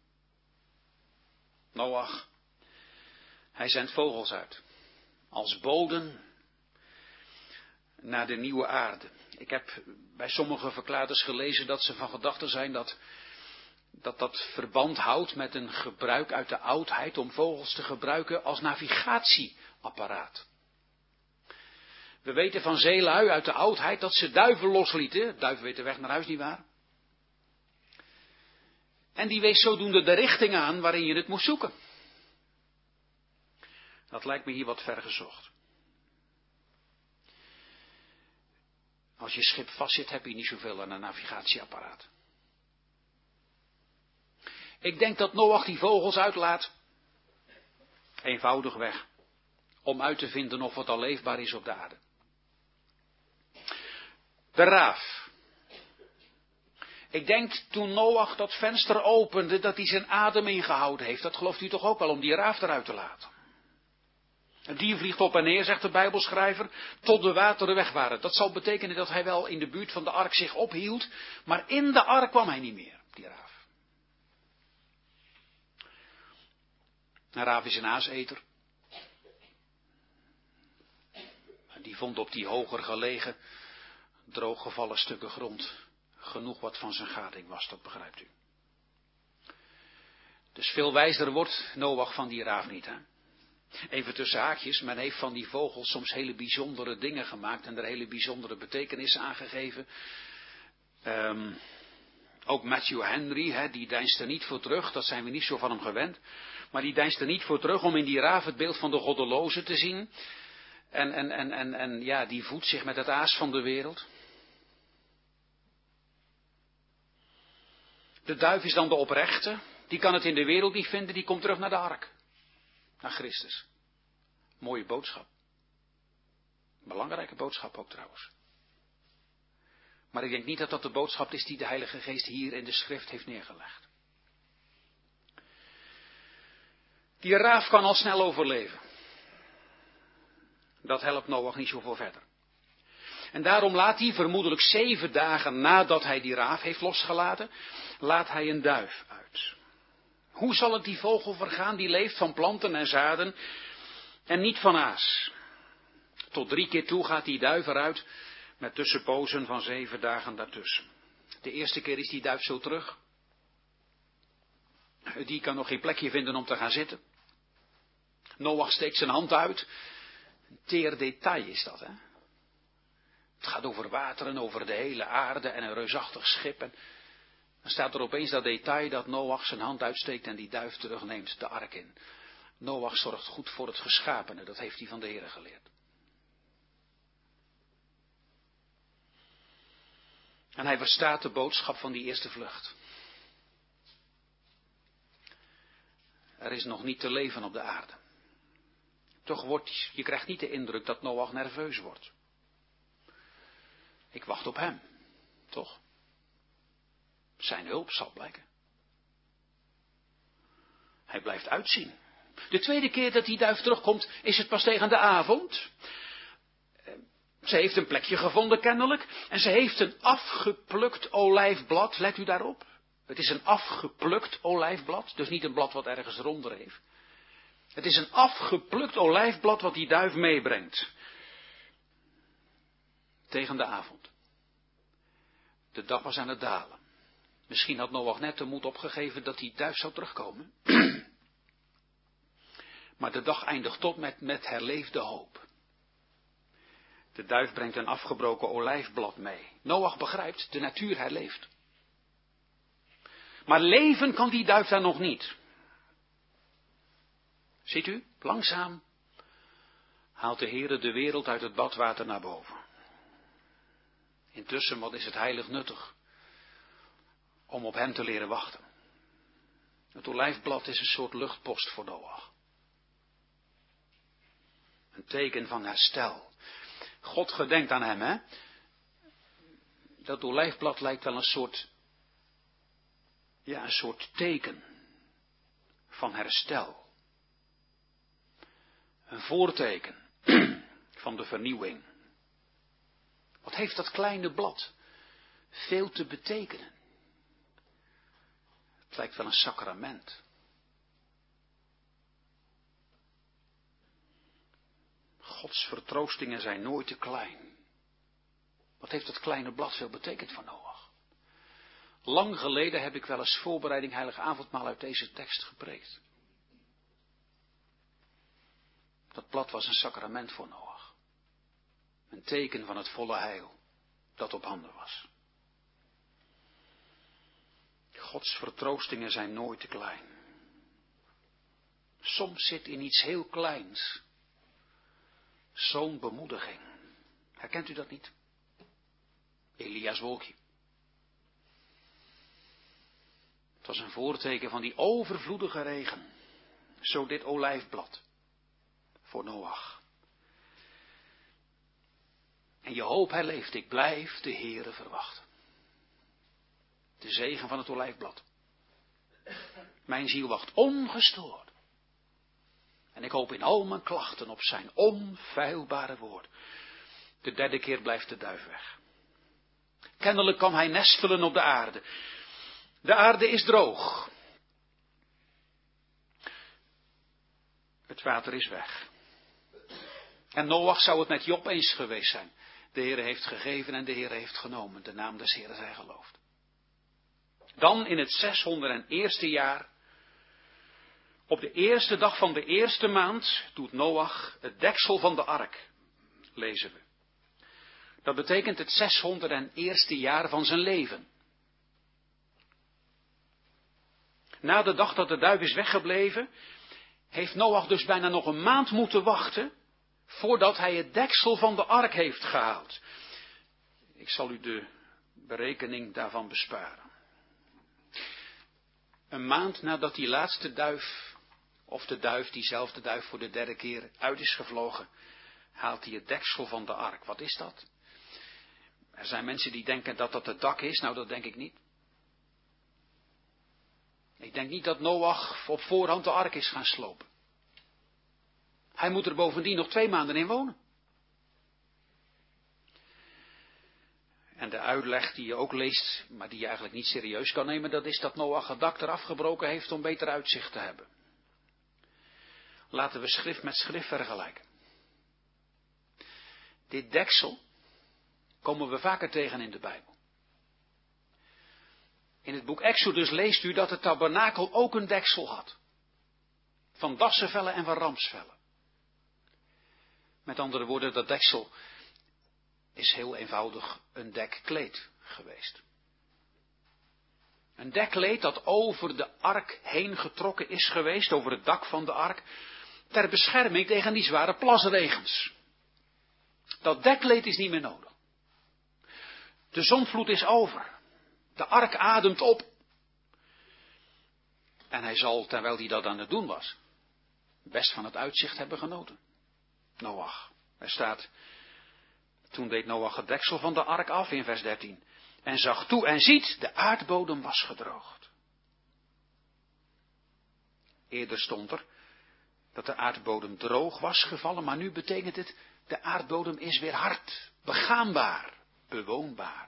Noach, hij zendt vogels uit. Als boden naar de nieuwe aarde. Ik heb bij sommige verklaarders gelezen dat ze van gedachte zijn dat verband houdt met een gebruik uit de oudheid om vogels te gebruiken als navigatieapparaat. We weten van zeelui uit de oudheid dat ze duiven loslieten. Duiven weten weg naar huis, nietwaar? En die wees zodoende de richting aan waarin je het moest zoeken. Dat lijkt me hier wat ver gezocht. Als je schip vastzit, heb je niet zoveel aan een navigatieapparaat. Ik denk dat Noach die vogels uitlaat. Eenvoudigweg. Om uit te vinden of wat al leefbaar is op de aarde. De raaf. Ik denk toen Noach dat venster opende, dat hij zijn adem ingehouden heeft. Dat gelooft u toch ook wel, om die raaf eruit te laten. Een dier vliegt op en neer, zegt de Bijbelschrijver, tot de wateren weg waren. Dat zal betekenen dat hij wel in de buurt van de ark zich ophield, maar in de ark kwam hij niet meer, die raaf. Een raaf is een aaseter. Die vond op die hoger gelegen, drooggevallen stukken grond genoeg wat van zijn gading was, dat begrijpt u. Dus veel wijzer wordt Noach van die raaf niet, hè. Even tussen haakjes, men heeft van die vogels soms hele bijzondere dingen gemaakt en er hele bijzondere betekenissen aangegeven. Ook Matthew Henry, die deinst er niet voor terug, dat zijn we niet zo van hem gewend. Maar die deinst er niet voor terug om in die raaf het beeld van de goddeloze te zien. En ja, die voedt zich met het aas van de wereld. De duif is dan de oprechte, die kan het in de wereld niet vinden, die komt terug naar de ark. Naar Christus. Mooie boodschap. Belangrijke boodschap ook trouwens. Maar ik denk niet dat dat de boodschap is die de Heilige Geest hier in de schrift heeft neergelegd. Die raaf kan al snel overleven. Dat helpt Noach niet zoveel verder. En daarom laat hij vermoedelijk 7 dagen nadat hij die raaf heeft losgelaten, laat hij een duif uit. Hoe zal het die vogel vergaan die leeft van planten en zaden en niet van aas? Tot 3 keer toe gaat die duif eruit met tussenpozen van 7 dagen daartussen. De eerste keer is die duif zo terug. Die kan nog geen plekje vinden om te gaan zitten. Noach steekt zijn hand uit. Een teer detail is dat, hè. Het gaat over wateren, over de hele aarde en een reusachtig schip. En dan staat er opeens dat detail dat Noach zijn hand uitsteekt en die duif terugneemt de ark in. Noach zorgt goed voor het geschapene, dat heeft hij van de Heere geleerd. En hij verstaat de boodschap van die eerste vlucht. Er is nog niet te leven op de aarde. Toch je krijgt niet de indruk dat Noach nerveus wordt. Ik wacht op hem, toch? Zijn hulp zal blijken. Hij blijft uitzien. De tweede keer dat die duif terugkomt, is het pas tegen de avond. Ze heeft een plekje gevonden kennelijk. En ze heeft een afgeplukt olijfblad. Let u daarop. Het is een afgeplukt olijfblad. Dus niet een blad wat ergens eronder heeft. Het is een afgeplukt olijfblad wat die duif meebrengt. Tegen de avond. De dag was aan het dalen. Misschien had Noach net de moed opgegeven dat die duif zou terugkomen. Maar de dag eindigt tot met herleefde hoop. De duif brengt een afgebroken olijfblad mee. Noach begrijpt, de natuur herleeft. Maar leven kan die duif daar nog niet. Ziet u, langzaam haalt de Heere de wereld uit het badwater naar boven. Intussen, wat is het heilig nuttig om op hem te leren wachten. Het olijfblad is een soort luchtpost voor Noach. Een teken van herstel. God gedenkt aan hem, hè. Dat olijfblad lijkt wel een soort teken van herstel. Een voorteken van de vernieuwing. Wat heeft dat kleine blad veel te betekenen? Het lijkt wel een sacrament. Gods vertroostingen zijn nooit te klein. Wat heeft dat kleine blad veel betekend voor Noach? Lang geleden heb ik wel eens voorbereiding heilig avondmaal uit deze tekst gepreekt. Dat blad was een sacrament voor Noach. Een teken van het volle heil dat op handen was. Gods vertroostingen zijn nooit te klein. Soms zit in iets heel kleins zo'n bemoediging. Herkent u dat niet? Elia's wolkje. Het was een voorteken van die overvloedige regen. Zo dit olijfblad. Voor Noach. En je hoop herleeft. Ik blijf de Heere verwachten. De zegen van het olijfblad. Mijn ziel wacht ongestoord. En ik hoop in al mijn klachten op zijn onfeilbare woord. De derde keer blijft de duif weg. Kennelijk kan hij nestelen op de aarde. De aarde is droog. Het water is weg. En Noach zou het met Job eens geweest zijn. De Heer heeft gegeven en de Heer heeft genomen. De naam des Heeren zij geloofd. Dan in het 601e jaar. Op de eerste dag van de eerste maand doet Noach het deksel van de ark, lezen we. Dat betekent het 601e jaar van zijn leven. Na de dag dat de duif is weggebleven, heeft Noach dus bijna nog een maand moeten wachten, voordat hij het deksel van de ark heeft gehaald. Ik zal u de berekening daarvan besparen. Een maand nadat die laatste duif, of diezelfde duif voor de derde keer uit is gevlogen, haalt hij het deksel van de ark. Wat is dat? Er zijn mensen die denken dat dat het dak is. Nou, dat denk ik niet. Ik denk niet dat Noach op voorhand de ark is gaan slopen. Hij moet er bovendien nog 2 maanden in wonen. En de uitleg die je ook leest, maar die je eigenlijk niet serieus kan nemen, dat is dat Noach het dak eraf gebroken heeft om beter uitzicht te hebben. Laten we schrift met schrift vergelijken. Dit deksel komen we vaker tegen in de Bijbel. In het boek Exodus leest u dat het tabernakel ook een deksel had. Van dassenvellen en van ramsvellen. Met andere woorden, dat deksel is heel eenvoudig een dekkleed geweest. Een dekkleed dat over de ark heen getrokken is geweest, over het dak van de ark, ter bescherming tegen die zware plasregens. Dat dekkleed is niet meer nodig. De zondvloed is over. De ark ademt op. En hij zal, terwijl hij dat aan het doen was, best van het uitzicht hebben genoten. Noach. Er staat, toen deed Noach het deksel van de ark af in vers 13. En zag toe en ziet, de aardbodem was gedroogd. Eerder stond er dat de aardbodem droog was gevallen, maar nu betekent het, de aardbodem is weer hard, begaanbaar, bewoonbaar.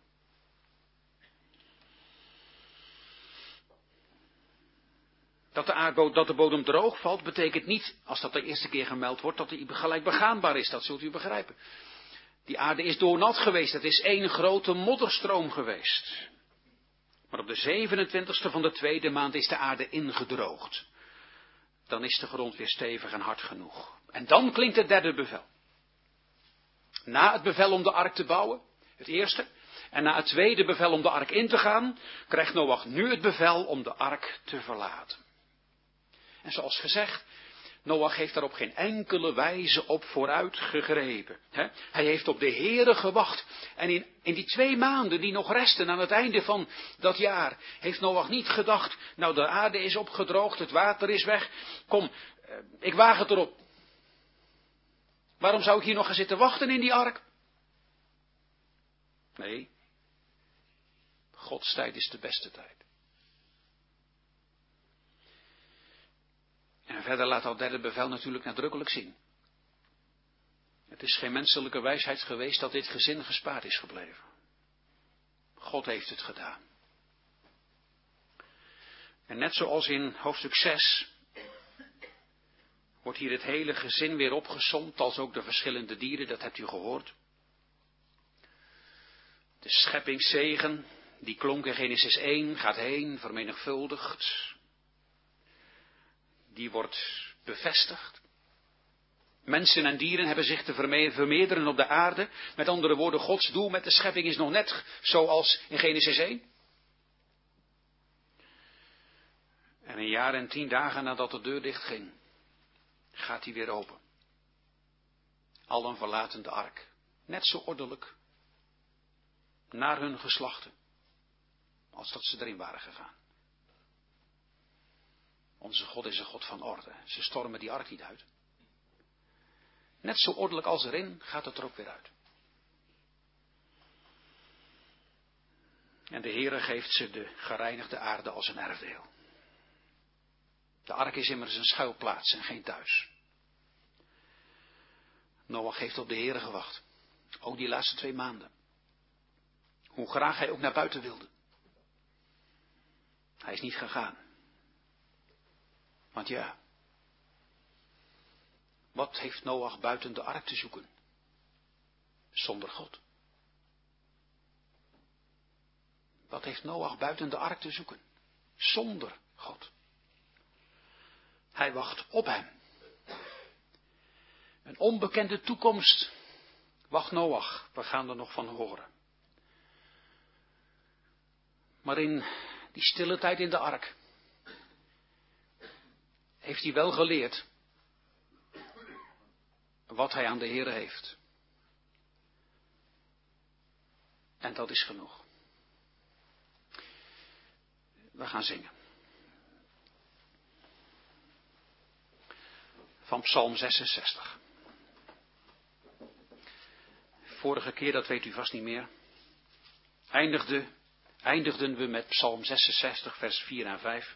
Dat de bodem droog valt, betekent niet, als dat de eerste keer gemeld wordt, dat hij gelijk begaanbaar is. Dat zult u begrijpen. Die aarde is doornat geweest. Het is één grote modderstroom geweest. Maar op de 27e van de tweede maand is de aarde ingedroogd. Dan is de grond weer stevig en hard genoeg. En dan klinkt het derde bevel. Na het bevel om de ark te bouwen, het eerste, en na het tweede bevel om de ark in te gaan, krijgt Noach nu het bevel om de ark te verlaten. En zoals gezegd, Noach heeft daar op geen enkele wijze op vooruit gegrepen. Hij heeft op de Heere gewacht. En in die 2 maanden die nog resten aan het einde van dat jaar, heeft Noach niet gedacht, nou de aarde is opgedroogd, het water is weg, kom, ik waag het erop. Waarom zou ik hier nog gaan zitten wachten in die ark? Nee, Gods tijd is de beste tijd. En verder laat dat derde bevel natuurlijk nadrukkelijk zien. Het is geen menselijke wijsheid geweest dat dit gezin gespaard is gebleven. God heeft het gedaan. En net zoals in hoofdstuk 6 wordt hier het hele gezin weer opgesomd, als ook de verschillende dieren, dat hebt u gehoord. De scheppingszegen, die klonk in Genesis 1, gaat heen, vermenigvuldigd. Die wordt bevestigd. Mensen en dieren hebben zich te vermeerderen op de aarde. Met andere woorden, Gods doel met de schepping is nog net zoals in Genesis 1. En 1 jaar en 10 dagen nadat de deur dicht ging, gaat die weer open. Allen verlaten de ark. Net zo ordelijk. Naar hun geslachten. Als dat ze erin waren gegaan. Onze God is een God van orde. Ze stormen die ark niet uit. Net zo ordelijk als erin, gaat het er ook weer uit. En de Heere geeft ze de gereinigde aarde als een erfdeel. De ark is immers een schuilplaats en geen thuis. Noach heeft op de Heere gewacht. Ook die laatste 2 maanden. Hoe graag hij ook naar buiten wilde. Hij is niet gegaan. Want ja, wat heeft Noach buiten de ark te zoeken? Zonder God. Wat heeft Noach buiten de ark te zoeken? Zonder God. Hij wacht op hem. Een onbekende toekomst wacht Noach. We gaan er nog van horen. Maar in die stille tijd in de ark heeft hij wel geleerd wat hij aan de Heer heeft. En dat is genoeg. We gaan zingen. Van Psalm 66. Vorige keer, dat weet u vast niet meer, eindigden we met Psalm 66, vers 4 en 5.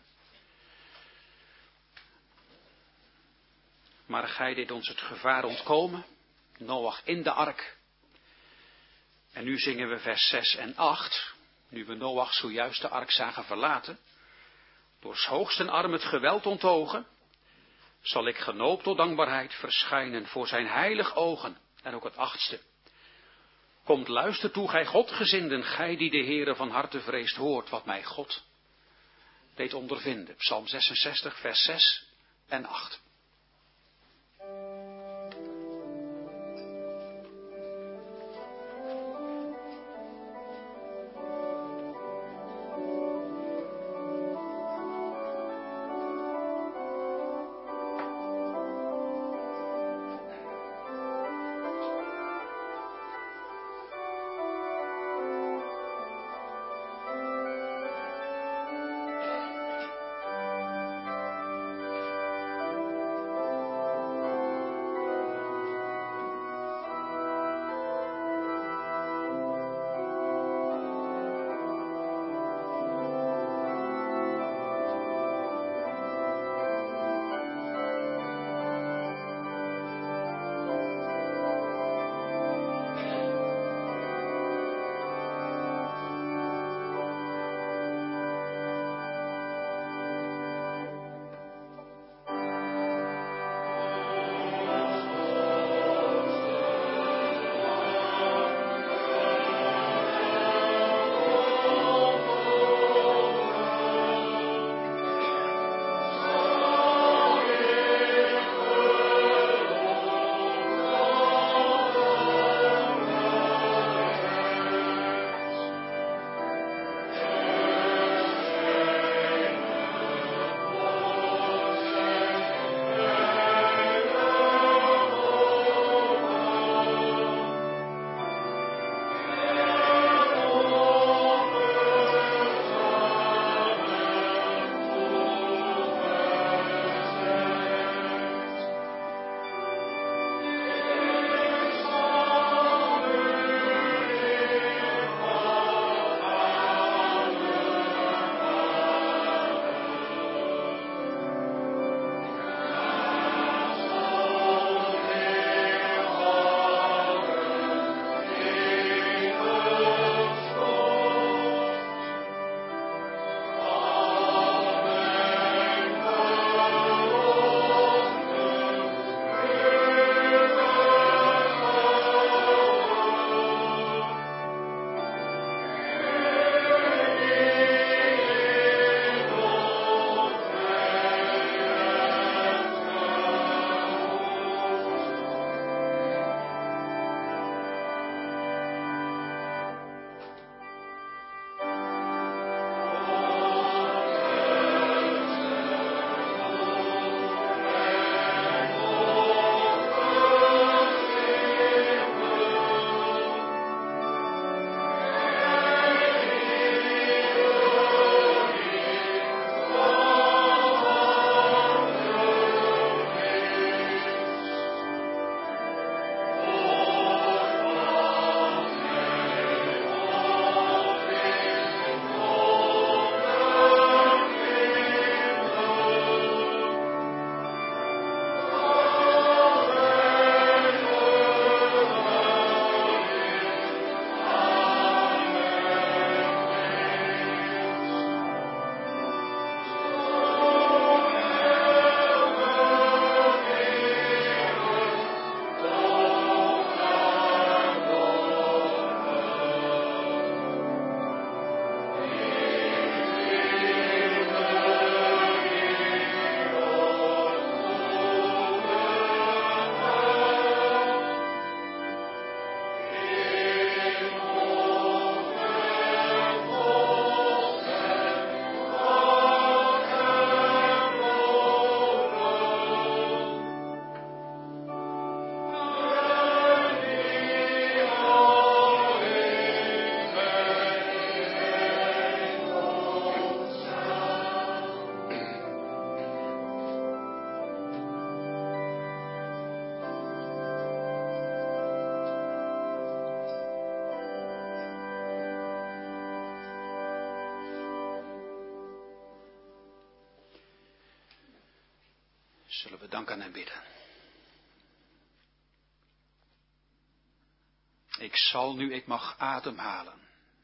Maar gij deed ons het gevaar ontkomen, Noach in de ark. En nu zingen we vers 6 en 8, nu we Noach zojuist de ark zagen verlaten. Door 's hoogsten arm het geweld onttogen, zal ik genoopt tot dankbaarheid verschijnen voor zijn heilig ogen. En ook het 8e. Komt luister toe, gij Godgezinden, gij die de Heere van harte vreest, hoort wat mij God deed ondervinden. Psalm 66, vers 6 en 8. Zullen we danken en bidden. Ik zal nu ik mag ademhalen.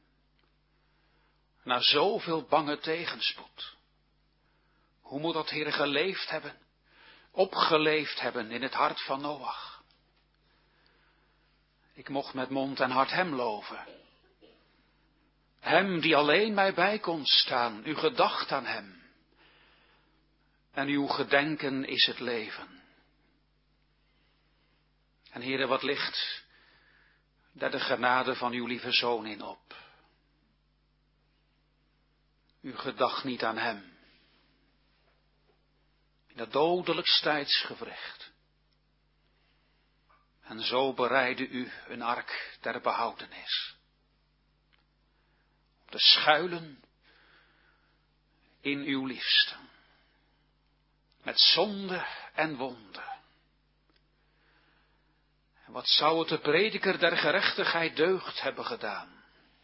Na zoveel bange tegenspoed. Hoe moet dat, Heere, geleefd hebben, opgeleefd hebben in het hart van Noach. Ik mocht met mond en hart hem loven. Hem die alleen mij bij kon staan, u gedacht aan hem. En uw gedenken is het leven. En Heere, wat ligt daar de genade van uw lieve Zoon in op. U gedacht niet aan hem. In dat dodelijks tijdsgewricht. En zo bereidde u een ark der behoudenis. Om te schuilen in uw liefste. Met zonde en wonde. En wat zou het de prediker der gerechtigheid deugd hebben gedaan.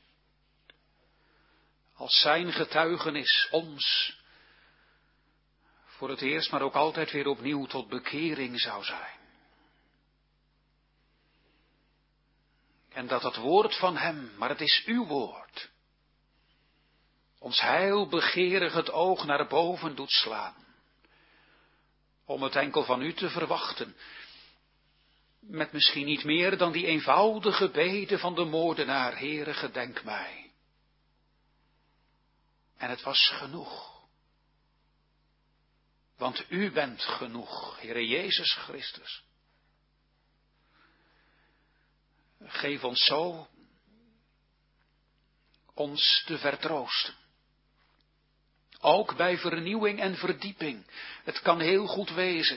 Als zijn getuigenis ons voor het eerst, maar ook altijd weer opnieuw tot bekering zou zijn. En dat het woord van hem, maar het is uw woord, ons heil begeerig het oog naar boven doet slaan. Om het enkel van u te verwachten. Met misschien niet meer dan die eenvoudige bede van de moordenaar, Heere, gedenk mij. En het was genoeg. Want u bent genoeg, Heere Jezus Christus. Geef ons zo ons te vertroosten. Ook bij vernieuwing en verdieping. Het kan heel goed wezen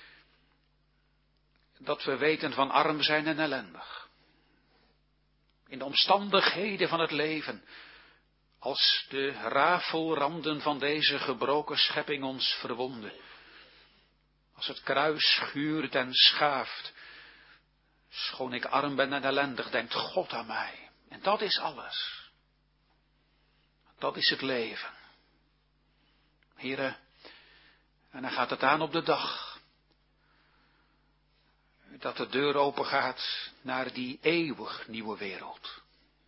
dat we weten van arm zijn en ellendig. In de omstandigheden van het leven, als de rafelranden van deze gebroken schepping ons verwonden. Als het kruis schuurt en schaaft, schoon ik arm ben en ellendig, denkt God aan mij. En dat is alles. Dat is het leven. Heere, en dan gaat het aan op de dag dat de deur open gaat naar die eeuwig nieuwe wereld.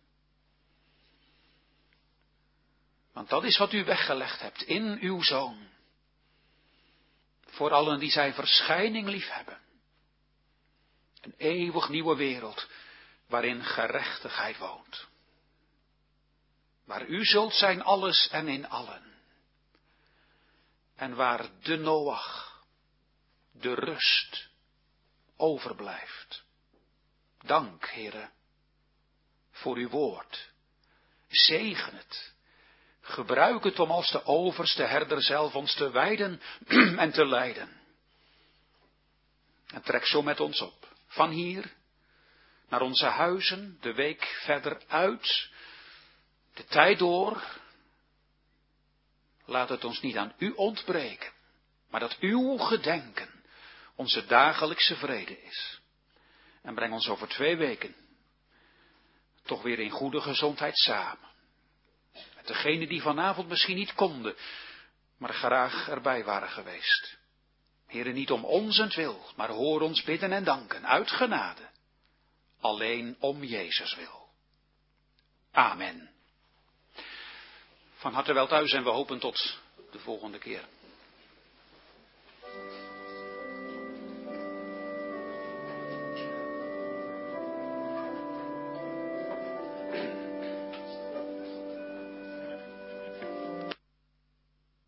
Want dat is wat u weggelegd hebt in uw Zoon. Voor allen die zijn verschijning liefhebben. Een eeuwig nieuwe wereld waarin gerechtigheid woont. Waar u zult zijn alles en in allen. En waar de Noach, de rust, overblijft. Dank, Heere, voor uw woord. Zegen het. Gebruik het om als de overste herder zelf ons te wijden en te leiden. En trek zo met ons op. Van hier naar onze huizen, de week verder uit, de tijd door. Laat het ons niet aan u ontbreken, maar dat uw gedenken onze dagelijkse vrede is. En breng ons over 2 weken toch weer in goede gezondheid samen. Met degenen die vanavond misschien niet konden, maar graag erbij waren geweest. Heere, niet om onzentwil, maar hoor ons bidden en danken, uit genade. Alleen om Jezus wil. Amen. Van harte wel thuis en we hopen tot de volgende keer.